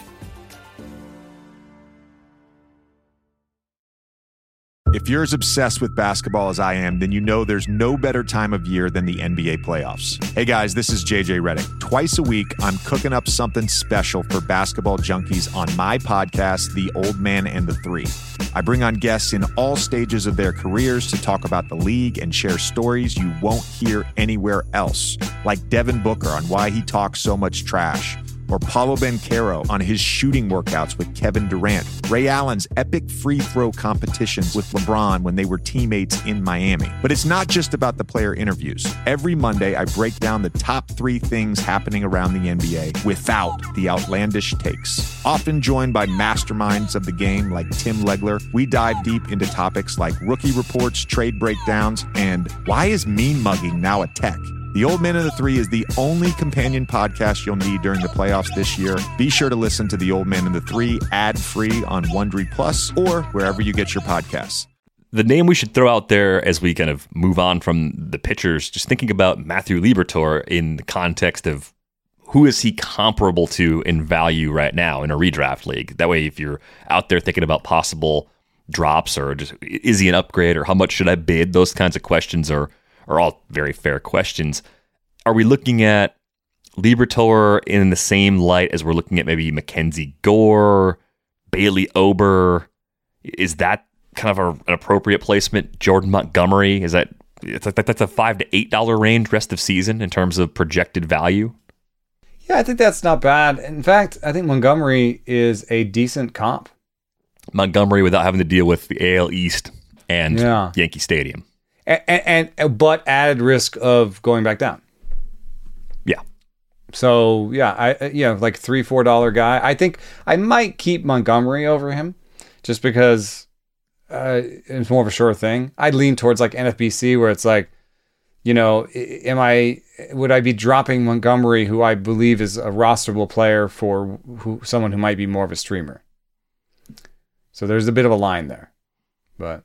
Speaker 8: If you're as obsessed with basketball as I am, then you know there's no better time of year than the NBA playoffs. Hey guys, this is JJ Redick. Twice a week, I'm cooking up something special for basketball junkies on my podcast, The Old Man and the Three. I bring on guests in all stages of their careers to talk about the league and share stories you won't hear anywhere else, like Devin Booker on why he talks so much trash, or Paolo Banchero on his shooting workouts with Kevin Durant, Ray Allen's epic free throw competitions with LeBron when they were teammates in Miami. But it's not just about the player interviews. Every Monday, I break down the top 3 things happening around the NBA without the outlandish takes. Often joined by masterminds of the game like Tim Legler, we dive deep into topics like rookie reports, trade breakdowns, and why is mean mugging now a tech? The Old Man and the Three is the only companion podcast you'll need during the playoffs this year. Be sure to listen to The Old Man and the Three ad-free on Wondery Plus or wherever you get your podcasts.
Speaker 5: The name we should throw out there as we kind of move on from the pitchers, just thinking about Matthew Liberatore in the context of who is he comparable to in value right now in a redraft league. That way, if you're out there thinking about possible drops or just is he an upgrade or how much should I bid, those kinds of questions are all very fair questions. Are we looking at Liberatore in the same light as we're looking at maybe Mackenzie Gore, Bailey Ober? Is that kind of an appropriate placement? Jordan Montgomery, is that's a $5 to $8 range rest of season in terms of projected value?
Speaker 6: Yeah, I think that's not bad. In fact, I think Montgomery is a decent comp.
Speaker 5: Montgomery without having to deal with the AL East and Yankee Stadium.
Speaker 6: But added risk of going back down.
Speaker 5: Yeah.
Speaker 6: So like $3-4 guy. I think I might keep Montgomery over him, just because it's more of a sure thing. I'd lean towards like NFBC, where it's like, would I be dropping Montgomery, who I believe is a rosterable player, for someone who might be more of a streamer? So there's a bit of a line there, but.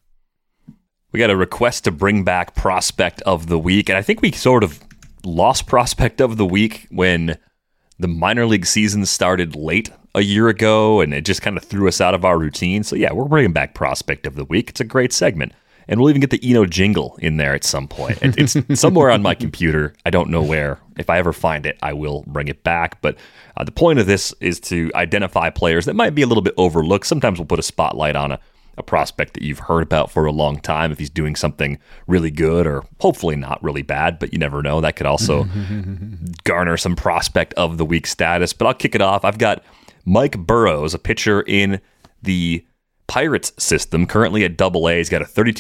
Speaker 5: We got a request to bring back Prospect of the Week, and I think we sort of lost Prospect of the Week when the minor league season started late a year ago, and it just kind of threw us out of our routine. So yeah, we're bringing back Prospect of the Week. It's a great segment, and we'll even get the Eno jingle in there at some point. It's somewhere on my computer. I don't know where. If I ever find it, I will bring it back. But the point of this is to identify players that might be a little bit overlooked. Sometimes we'll put a spotlight on a prospect that you've heard about for a long time if he's doing something really good, or hopefully not really bad, but you never know. That could also garner some Prospect of the Week status. But I'll kick it off. I've got Mike Burrows, a pitcher in the Pirates system, currently at AA. He's got a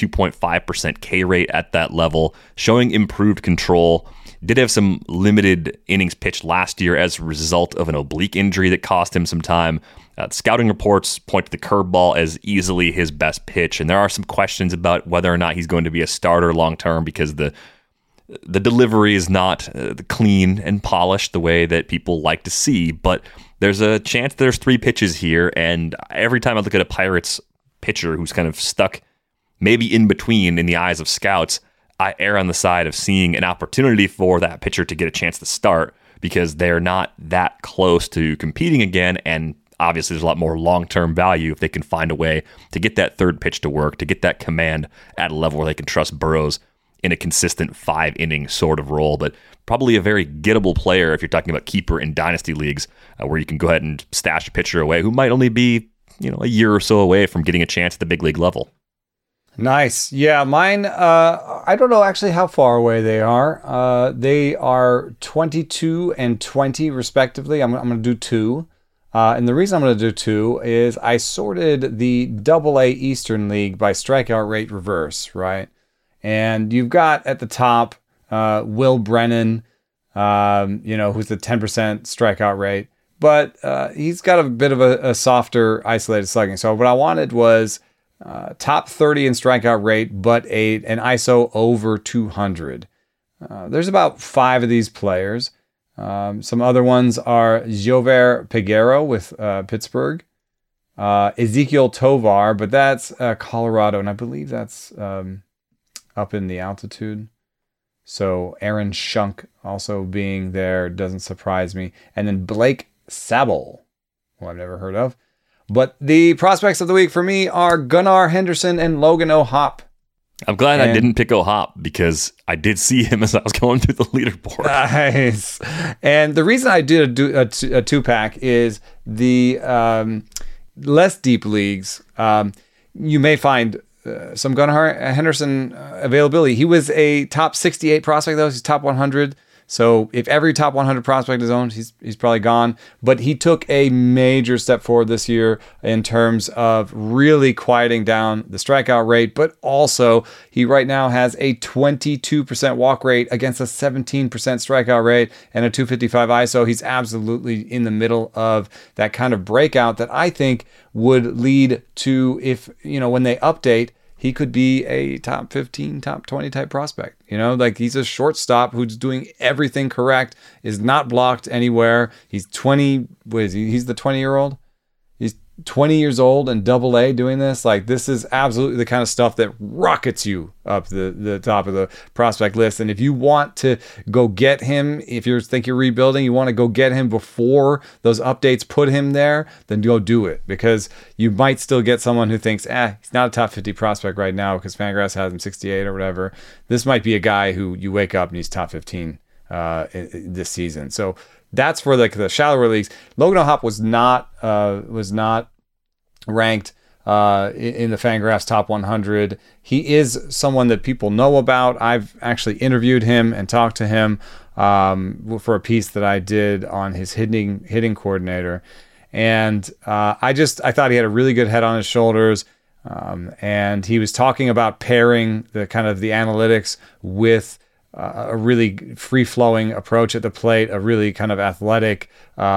Speaker 5: 32.5% K rate at that level, showing improved control. Did have some limited innings pitched last year as a result of an oblique injury that cost him some time. Scouting reports point to the curveball as easily his best pitch, and there are some questions about whether or not he's going to be a starter long-term, because the delivery is not clean and polished the way that people like to see, but there's a chance there's 3 pitches here, and every time I look at a Pirates pitcher who's kind of stuck maybe in between in the eyes of scouts, I err on the side of seeing an opportunity for that pitcher to get a chance to start, because they're not that close to competing again, and obviously there's a lot more long-term value if they can find a way to get that third pitch to work, to get that command at a level where they can trust Burrows in a consistent 5-inning sort of role. But probably a very gettable player if you're talking about keeper in dynasty leagues, where you can go ahead and stash a pitcher away who might only be a year or so away from getting a chance at the big league level.
Speaker 6: Nice. Yeah, mine, I don't know actually how far away they are. They are 22 and 20 respectively. I'm going to do 2. And the reason I'm going to do 2 is I sorted the AA Eastern League by strikeout rate reverse, right? And you've got at the top Will Brennan, who's the 10% strikeout rate. but he's got a bit of a softer isolated slugging. So what I wanted was top 30 in strikeout rate, but an ISO over 200. There's about 5 of these players. Some other ones are Jover Peguero with Pittsburgh, Ezequiel Tovar, but that's Colorado, and I believe that's up in the altitude. So Aaron Schunk also being there doesn't surprise me. And then Blake Sabol, who I've never heard of. But the prospects of the week for me are Gunnar Henderson and Logan O'Hoppe.
Speaker 5: I'm glad I didn't pick O'Hoppe because I did see him as I was going through the leaderboard.
Speaker 6: Nice. And the reason I did a 2-pack is the less deep leagues. You may find some Gunnar Henderson availability. He was a top 68 prospect, though. He's top 100. So if every top 100 prospect is owned, he's probably gone. But he took a major step forward this year in terms of really quieting down the strikeout rate. But also, he right now has a 22% walk rate against a 17% strikeout rate and a 255 ISO. He's absolutely in the middle of that kind of breakout that I think would lead to, if, when they update, he could be a top 15, top 20 type prospect. Like he's a shortstop who's doing everything correct, is not blocked anywhere. He's 20. What is he? He's the 20-year-old. He's 20 years old and AA doing this. Like, this is absolutely the kind of stuff that rockets you up the top of the prospect list. And if you want to go get him, if you think you're rebuilding, you want to go get him before those updates put him there, then go do it, because you might still get someone who thinks, he's not a top 50 prospect right now because Fangraphs has him 68 or whatever. This might be a guy who you wake up and he's top 15 this season. So that's for the shallower leagues. Logan O'Hoppe was not ranked in the Fangraphs top 100. He is someone that people know about. I've actually interviewed him and talked to him for a piece that I did on his hitting coordinator. And I thought he had a really good head on his shoulders. And he was talking about pairing the analytics with a really free-flowing approach at the plate, a really kind of athletic,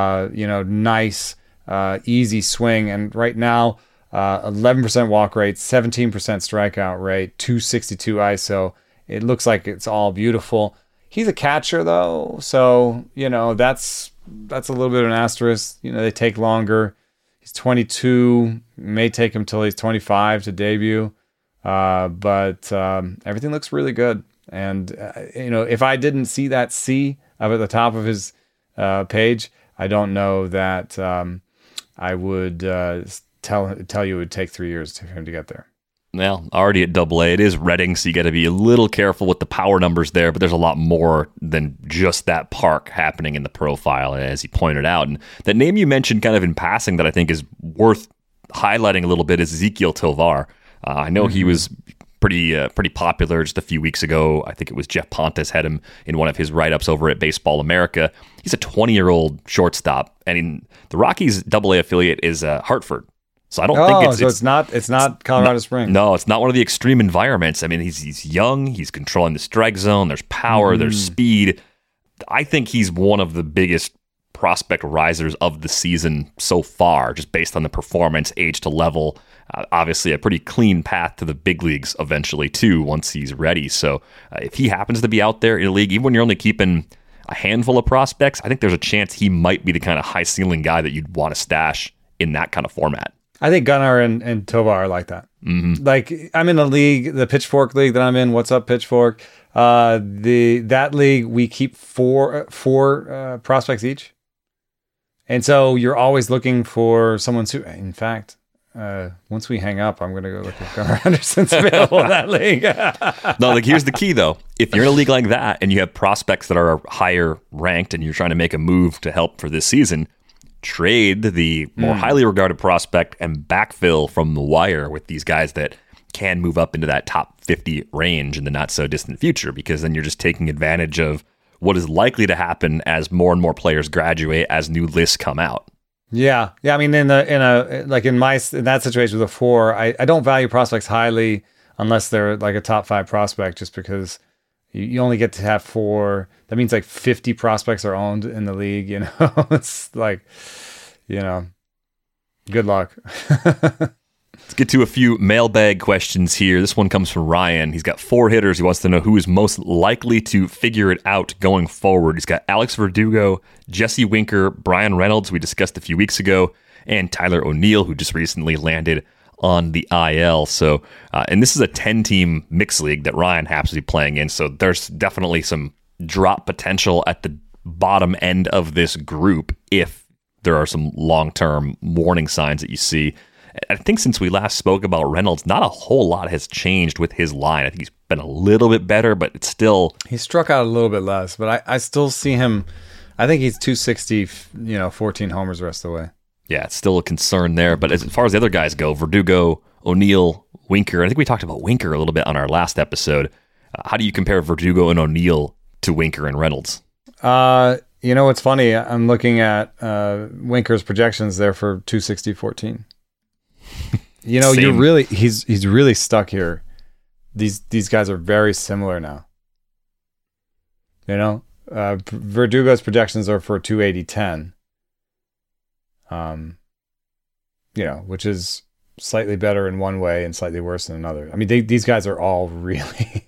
Speaker 6: nice, easy swing. And right now, 11% walk rate, 17% strikeout rate, 262 ISO. It looks like it's all beautiful. He's a catcher, though, so that's a little bit of an asterisk. They take longer. He's 22. May take him till he's 25 to debut, but everything looks really good. And if I didn't see that C up at the top of his page, I don't know that I would tell you it would take 3 years for him to get there.
Speaker 5: Well, already at AA, it is Reading, so you got to be a little careful with the power numbers there, but there's a lot more than just that park happening in the profile, as he pointed out. And that name you mentioned kind of in passing that I think is worth highlighting a little bit is Ezequiel Tovar. I know he was pretty popular just a few weeks ago. I think it was Jeff Pontus had him in one of his write-ups over at Baseball America. He's a 20-year-old shortstop, and the Rockies AA affiliate is Hartford. So I don't think
Speaker 6: it's not Colorado Springs.
Speaker 5: No, it's not one of the extreme environments. I mean, he's young, he's controlling the strike zone, there's power, there's speed. I think he's one of the biggest prospect risers of the season so far, just based on the performance, age to level. Obviously, a pretty clean path to the big leagues eventually, too, once he's ready. So if he happens to be out there in a league, even when you're only keeping a handful of prospects, I think there's a chance he might be the kind of high-ceiling guy that you'd want to stash in that kind of format.
Speaker 6: I think Gunnar and Tovar are like that.
Speaker 5: Mm-hmm.
Speaker 6: Like, I'm in a league, the Pitchfork League that I'm in. What's up, Pitchfork? That league, we keep four prospects each. And so you're always looking for someone to, in fact, once we hang up, I'm going to go look at Gunnar Henderson's available in that league.
Speaker 5: No, here's the key, though. If you're in a league like that and you have prospects that are higher ranked and you're trying to make a move to help for this season, trade the more highly regarded prospect and backfill from the wire with these guys that can move up into that top 50 range in the not so distant future, because then you're just taking advantage of what is likely to happen as more and more players graduate, as new lists come out.
Speaker 6: Yeah. I mean, in that situation with a 4, I don't value prospects highly unless they're like a top 5 prospect, just because You only get to have 4. That means like 50 prospects are owned in the league. You know, it's like, you know, good luck.
Speaker 5: Let's get to a few mailbag questions here. This one comes from Ryan. He's got 4 hitters. He wants to know who is most likely to figure it out going forward. He's got Alex Verdugo, Jesse Winker, Brian Reynolds, we discussed a few weeks ago, and Tyler O'Neill, who just recently landed on the IL. So, and this is a 10-team mixed league that Ryan happens to be playing in. So there's definitely some drop potential at the bottom end of this group if there are some long-term warning signs that you see. I think since we last spoke about Reynolds, not a whole lot has changed with his line. I think he's been a little bit better, but it's still...
Speaker 6: He struck out a little bit less, but I still see him... I think he's 260, 14 homers the rest of the way.
Speaker 5: Yeah, it's still a concern there. But as far as the other guys go, Verdugo, O'Neill, Winker, I think we talked about Winker a little bit on our last episode. How do you compare Verdugo and O'Neill to Winker and Reynolds?
Speaker 6: It's funny. I'm looking at Winker's projections there for 260, 14.
Speaker 5: Same.
Speaker 6: He's really stuck here. These guys are very similar now. Verdugo's projections are for 280-10. Which is slightly better in one way and slightly worse in another. I mean, these guys are all really...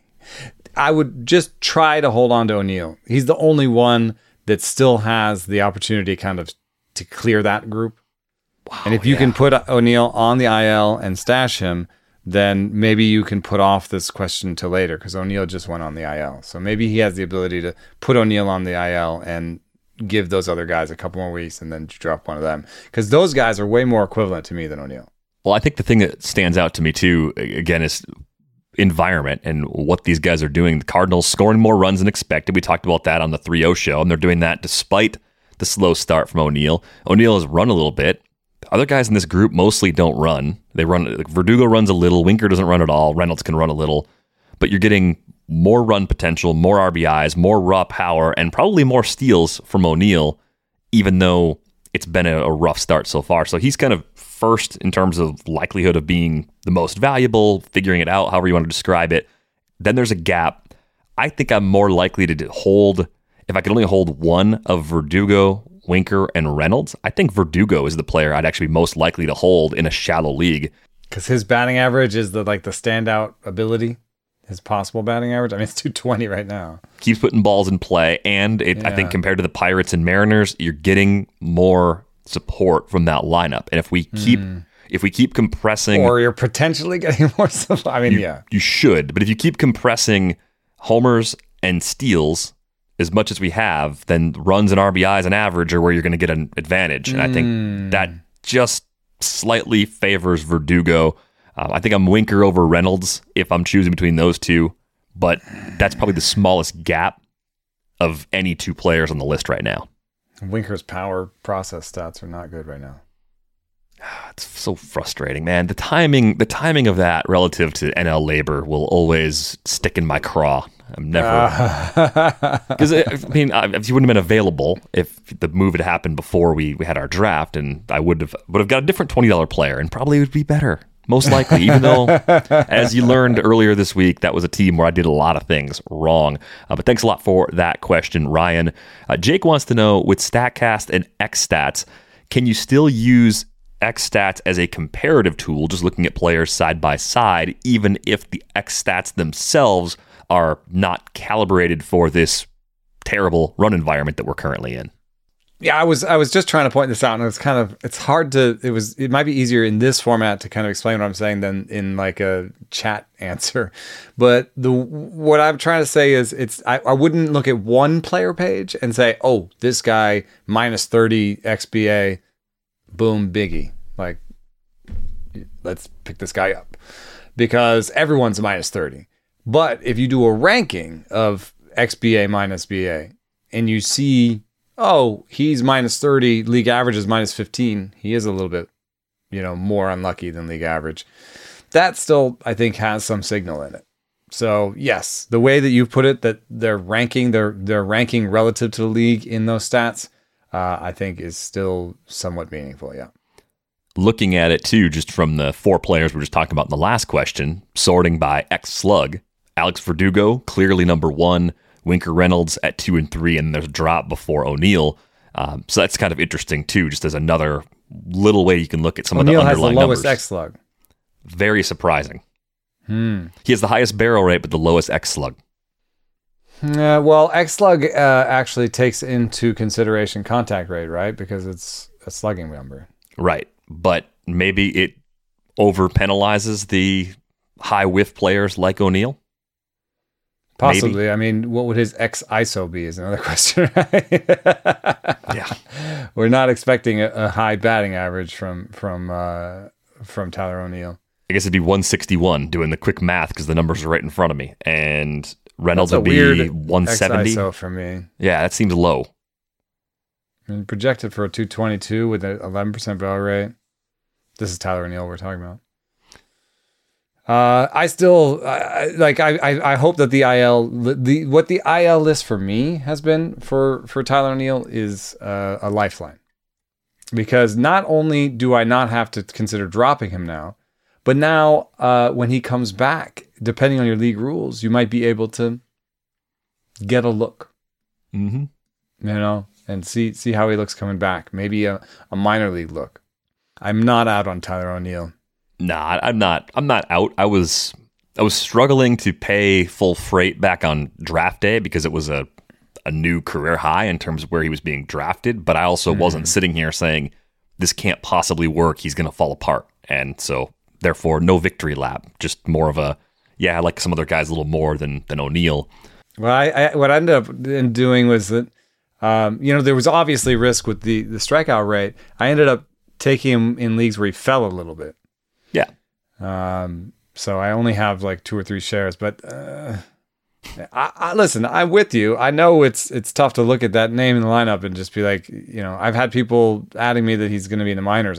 Speaker 6: I would just try to hold on to O'Neill. He's the only one that still has the opportunity kind of to clear that group. Wow, and if you can put O'Neill on the IL and stash him, then maybe you can put off this question till later because O'Neill just went on the IL. So maybe he has the ability to put O'Neill on the IL and give those other guys a couple more weeks and then drop one of them. Because those guys are way more equivalent to me than O'Neill.
Speaker 5: Well, I think the thing that stands out to me too, again, is environment and what these guys are doing. The Cardinals scoring more runs than expected. We talked about that on the 3-0 show, and they're doing that despite the slow start from O'Neill. O'Neill has run a little bit. Other guys in this group mostly don't run. They run. Like Verdugo runs a little. Winker doesn't run at all. Reynolds can run a little. But you're getting more run potential, more RBIs, more raw power, and probably more steals from O'Neill, even though it's been a rough start so far. So he's kind of first in terms of likelihood of being the most valuable, figuring it out, however you want to describe it. Then there's a gap. I think I'm more likely to hold, if I could only hold one of Verdugo, Winker, and Reynolds, I think Verdugo is the player I'd actually be most likely to hold in a shallow league.
Speaker 6: Because his batting average is the standout ability. His possible batting average? I mean, it's 220 right now.
Speaker 5: Keeps putting balls in play, and I think compared to the Pirates and Mariners, you're getting more support from that lineup. And if we keep compressing,
Speaker 6: or you're potentially getting more support. I mean,
Speaker 5: you should. But if you keep compressing homers and steals as much as we have, then runs and RBIs and average are where you're going to get an advantage. And I think that just slightly favors Verdugo. I think I'm Winker over Reynolds if I'm choosing between those two, but that's probably the smallest gap of any two players on the list right now.
Speaker 6: Winker's power process stats are not good right now.
Speaker 5: It's so frustrating, man. The timing of that relative to NL labor will always stick in my craw. I'm never... Because, if he wouldn't have been available if the move had happened before we had our draft, and I would have got a different $20 player, and probably would be better. Most likely, even though, as you learned earlier this week, that was a team where I did a lot of things wrong. But thanks a lot for that question, Ryan. Jake wants to know, with StatCast and XStats, can you still use XStats as a comparative tool, just looking at players side by side, even if the XStats themselves are not calibrated for this terrible run environment that we're currently in?
Speaker 6: Yeah, I was just trying to point this out, and it's hard to, it might be easier in this format to kind of explain what I'm saying than in like a chat answer. But what I'm trying to say is I wouldn't look at one player page and say, oh, this guy minus 30 XBA, boom, biggie. Like, let's pick this guy up. Because everyone's minus 30. But if you do a ranking of XBA minus BA and you see, oh, he's minus 30, league average is minus 15. He is a little bit, more unlucky than league average. That still, I think, has some signal in it. So, yes, the way that you put it, that they're ranking relative to the league in those stats, I think is still somewhat meaningful, yeah.
Speaker 5: Looking at it, too, just from the 4 players we were just talking about in the last question, sorting by X slug, Alex Verdugo, clearly number 1. Winker Reynolds at 2 and 3, and there's a drop before O'Neill. So that's kind of interesting, too, just as another little way you can look at some
Speaker 6: O'Neill
Speaker 5: of the underlying
Speaker 6: has the lowest
Speaker 5: numbers.
Speaker 6: X-Slug.
Speaker 5: Very surprising. He has the highest barrel rate, but the lowest X-Slug.
Speaker 6: Well, X-Slug actually takes into consideration contact rate, right? Because it's a slugging number.
Speaker 5: Right. But maybe it over-penalizes the high-whiff players like O'Neill?
Speaker 6: Possibly.
Speaker 5: Maybe.
Speaker 6: I mean, what would his X-ISO be is another question, right?
Speaker 5: Yeah.
Speaker 6: We're not expecting a high batting average from Tyler O'Neill.
Speaker 5: I guess it'd be 161 doing the quick math because the numbers are right in front of me. And Reynolds
Speaker 6: That's
Speaker 5: would
Speaker 6: a
Speaker 5: be
Speaker 6: weird
Speaker 5: 170.
Speaker 6: X-ISO for me.
Speaker 5: Yeah, that seems low.
Speaker 6: I mean, projected for a 222 with an 11% barrel rate. This is Tyler O'Neill we're talking about. I hope that the IL, what the IL list for me has been for Tyler O'Neill is a lifeline. Because not only do I not have to consider dropping him now, but now when he comes back, depending on your league rules, you might be able to get a look.
Speaker 5: Mm-hmm.
Speaker 6: You know, and see how he looks coming back. Maybe a minor league look. I'm not out on Tyler O'Neill.
Speaker 5: Nah, I'm not out. I was struggling to pay full freight back on draft day because it was a new career high in terms of where he was being drafted, but I also wasn't sitting here saying this can't possibly work. He's going to fall apart. And so therefore no victory lap, just more of a, I like some other guys a little more than O'Neill.
Speaker 6: Well, I what I ended up doing was that, there was obviously risk with the strikeout rate. I ended up taking him in leagues where he fell a little bit.
Speaker 5: Yeah.
Speaker 6: So I only have like 2 or 3 shares, but I listen, I'm with you. I know it's tough to look at that name in the lineup and just be like, I've had people adding me that he's going to be in the minors.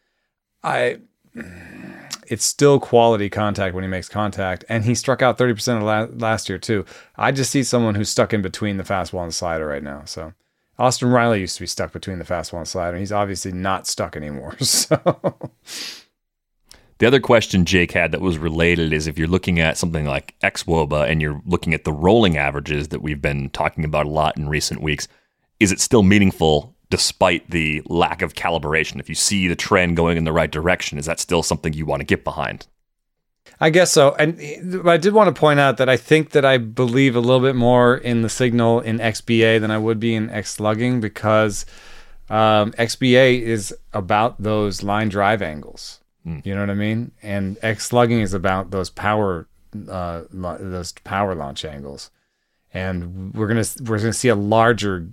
Speaker 6: It's still quality contact when he makes contact, and he struck out 30% of last year too. I just see someone who's stuck in between the fastball and the slider right now. So Austin Riley used to be stuck between the fastball and slider, and he's obviously not stuck anymore. So
Speaker 5: the other question Jake had that was related is if you're looking at something like xwOBA and you're looking at the rolling averages that we've been talking about a lot in recent weeks, is it still meaningful despite the lack of calibration? If you see the trend going in the right direction, is that still something you want to get behind?
Speaker 6: I guess so. And I did want to point out that I think that I believe a little bit more in the signal in XBA than I would be in X-slugging because XBA is about those line drive angles. You know what I mean? And X-slugging is about those power launch angles. And we're gonna see a larger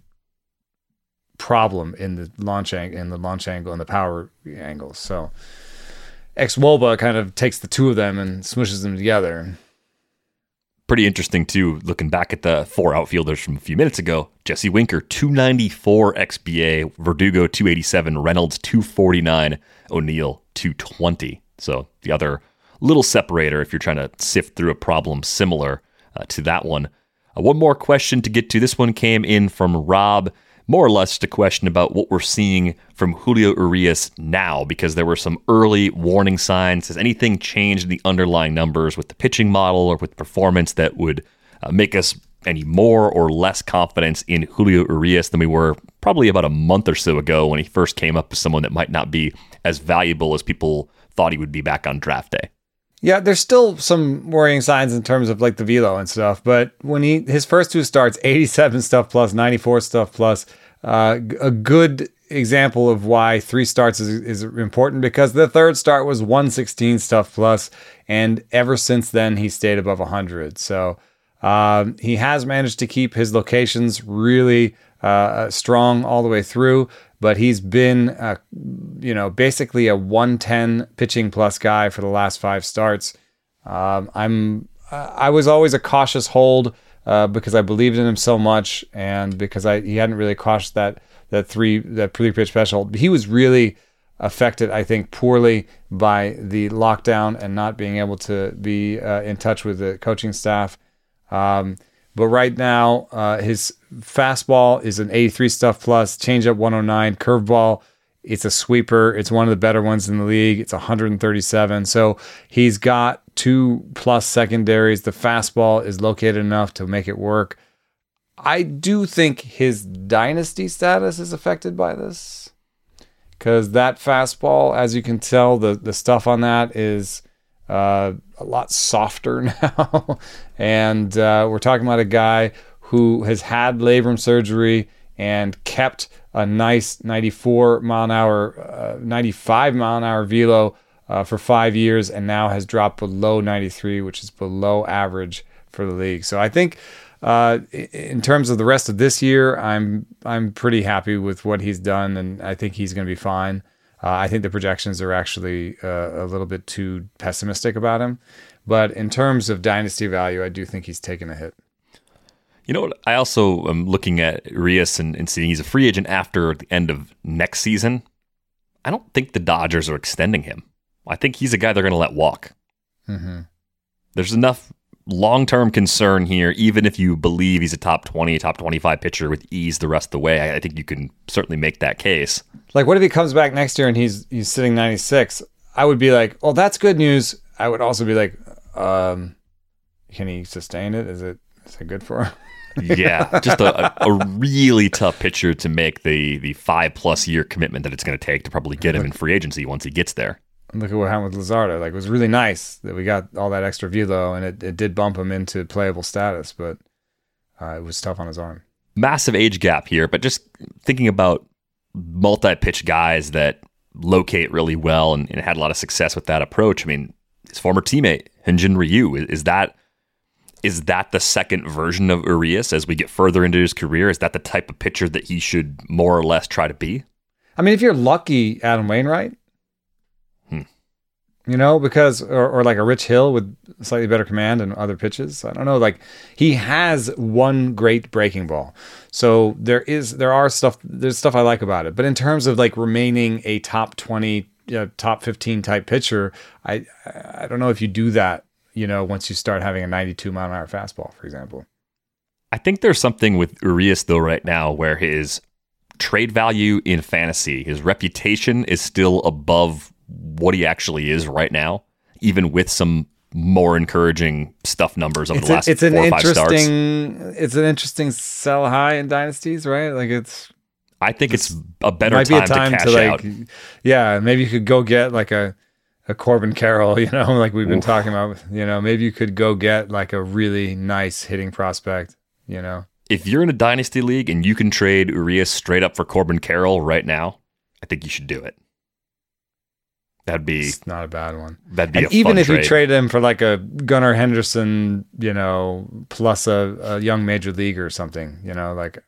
Speaker 6: problem in the launch angle and the power angles. So xwOBA kind of takes the two of them and smushes them together.
Speaker 5: Pretty interesting too, looking back at the 4 outfielders from a few minutes ago. Jesse Winker 294 XBA, Verdugo 287, Reynolds 249, O'Neill 220. So the other little separator if you're trying to sift through a problem similar to that one. One more question to get to. This one came in from Rob. More or less just a question about what we're seeing from Julio Urias now, because there were some early warning signs. Has anything changed in the underlying numbers with the pitching model or with performance that would make us any more or less confidence in Julio Urias than we were probably about a month or so ago when he first came up as someone that might not be as valuable as people thought he would be back on draft day?
Speaker 6: Yeah, there's still some worrying signs in terms of like the velo and stuff, but when his first 2 starts, 87 stuff plus, 94 stuff plus, a good example of why 3 starts is important because the third start was 116 stuff plus, and ever since then he stayed above 100. So he has managed to keep his locations really strong all the way through, but he's been basically a 110 pitching plus guy for the last 5 starts. I was always a cautious hold because I believed in him so much, and because he hadn't really crushed that pre-pitch special. He was really affected, I think, poorly by the lockdown and not being able to be in touch with the coaching staff. But right now, his fastball is an 83 stuff plus, changeup 109, curveball It's a sweeper. It's one of the better ones in the league. It's 137. So he's got 2+ secondaries. The fastball is located enough to make it work. I do think his dynasty status is affected by this, because that fastball, as you can tell, the stuff on that is a lot softer now. And we're talking about a guy who has had labrum surgery and kept a nice 94 mile an hour, 95 mile an hour velo for 5 years, and now has dropped below 93, which is below average for the league. So I think in terms of the rest of this year, I'm pretty happy with what he's done, and I think he's going to be fine. I think the projections are actually a little bit too pessimistic about him. But in terms of dynasty value, I do think he's taken a hit.
Speaker 5: You know what? I also am looking at Urias and seeing he's a free agent after the end of next season. I don't think the Dodgers are extending him. I think he's a guy they're going to let walk. Mm-hmm. There's enough long-term concern here, even if you believe he's a top 20, top 25 pitcher with ease the rest of the way. I think you can certainly make that case.
Speaker 6: Like, what if he comes back next year and he's sitting 96? I would be like, well, that's good news. I would also be like, can he sustain it? Is it good for him?
Speaker 5: Yeah, just a really tough pitcher to make the 5+ year commitment that it's going to take to probably get him in free agency once he gets there.
Speaker 6: Look at what happened with Luzardo. Like, it was really nice that we got all that extra velo, and it did bump him into playable status, but it was tough on his arm.
Speaker 5: Massive age gap here, but just thinking about multi-pitch guys that locate really well and had a lot of success with that approach. I mean, his former teammate, Hyunjin Ryu, is that the second version of Urias as we get further into his career? Is that the type of pitcher that he should more or less try to be?
Speaker 6: I mean, if you're lucky, Adam Wainwright, you know, because, or like a Rich Hill with slightly better command and other pitches. I don't know. Like, he has one great breaking ball. So there's stuff I like about it. But in terms of like remaining a top 20, top 15 type pitcher, I don't know if you do that, you know, once you start having a 92 mile an hour fastball, for example.
Speaker 5: I think there's something with Urias though right now where his trade value in fantasy, his reputation is still above what he actually is right now, even with some more encouraging stuff numbers over the last 4 or 5 starts.
Speaker 6: It's an interesting sell high in dynasties, right? Like,
Speaker 5: I think it's a better time to cash out.
Speaker 6: Yeah, maybe you could go get like a Corbin Carroll, you know, like we've been talking about. You know, maybe you could go get like a really nice hitting prospect, you know.
Speaker 5: If you're in a dynasty league and you can trade Urias straight up for Corbin Carroll right now, I think you should do it. It's not a bad one. That'd be
Speaker 6: even if
Speaker 5: trade.
Speaker 6: you trade him for like a Gunnar Henderson, you know, plus a young major leaguer or something, you know, like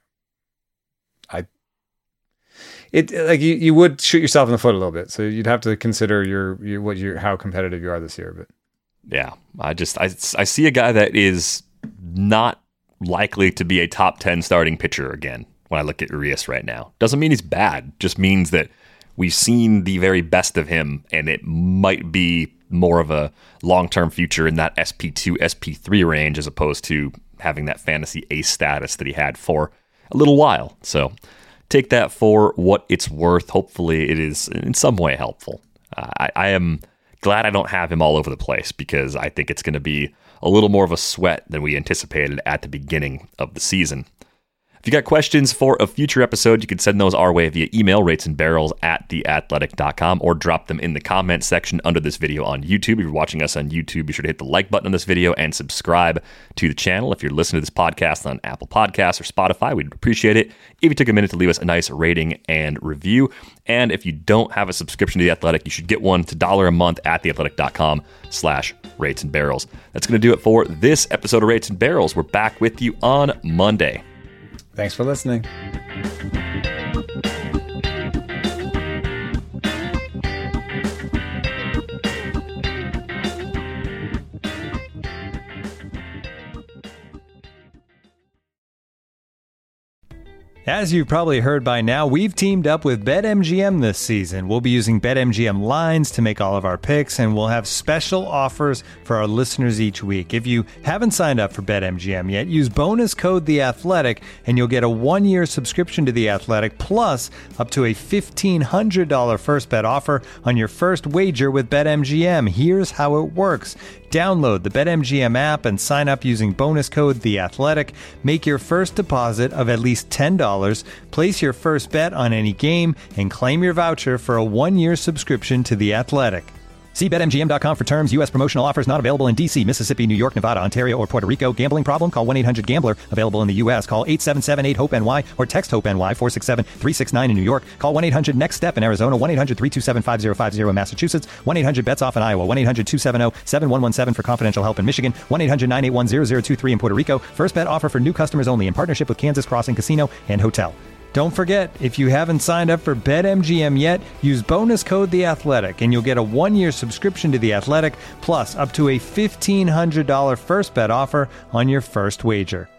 Speaker 6: you would shoot yourself in the foot a little bit. So you'd have to consider how competitive you are this year. But
Speaker 5: yeah, I see a guy that is not likely to be a top 10 starting pitcher again when I look at Urias right now. Doesn't mean he's bad. Just means that we've seen the very best of him, and it might be more of a long-term future in that SP2, SP3 range as opposed to having that fantasy ace status that he had for a little while. So take that for what it's worth. Hopefully it is in some way helpful. I am glad I don't have him all over the place because I think it's going to be a little more of a sweat than we anticipated at the beginning of the season. If you got questions for a future episode, you can send those our way via email, ratesandbarrels@theathletic.com, or drop them in the comment section under this video on YouTube. If you're watching us on YouTube, be sure to hit the like button on this video and subscribe to the channel. If you're listening to this podcast on Apple Podcasts or Spotify, we'd appreciate it if you took a minute to leave us a nice rating and review. And if you don't have a subscription to The Athletic, you should get one. It's $1 a month at theathletic.com/ratesandbarrels. That's going to do it for this episode of Rates and Barrels. We're back with you on Monday.
Speaker 6: Thanks for listening.
Speaker 4: As you've probably heard by now, we've teamed up with BetMGM this season. We'll be using BetMGM lines to make all of our picks, and we'll have special offers for our listeners each week. If you haven't signed up for BetMGM yet, use bonus code The Athletic, and you'll get a 1-year subscription to The Athletic, plus up to a $1,500 first bet offer on your first wager with BetMGM. Here's how it works. Download the BetMGM app and sign up using bonus code The Athletic. Make your first deposit of at least $10. Place your first bet on any game and claim your voucher for a 1-year subscription to The Athletic. See BetMGM.com for terms. U.S. promotional offers not available in D.C., Mississippi, New York, Nevada, Ontario, or Puerto Rico. Gambling problem? Call 1-800-GAMBLER. Available in the U.S. Call 877-8-HOPE-NY or text HOPE-NY 467-369 in New York. Call 1-800-NEXT-STEP in Arizona. 1-800-327-5050 in Massachusetts. 1-800-BETS-OFF in Iowa. 1-800-270-7117 for confidential help in Michigan. 1-800-981-0023 in Puerto Rico. First bet offer for new customers only in partnership with Kansas Crossing Casino and Hotel. Don't forget, if you haven't signed up for BetMGM yet, use bonus code The Athletic, and you'll get a 1-year subscription to The Athletic, plus up to a $1,500 first bet offer on your first wager.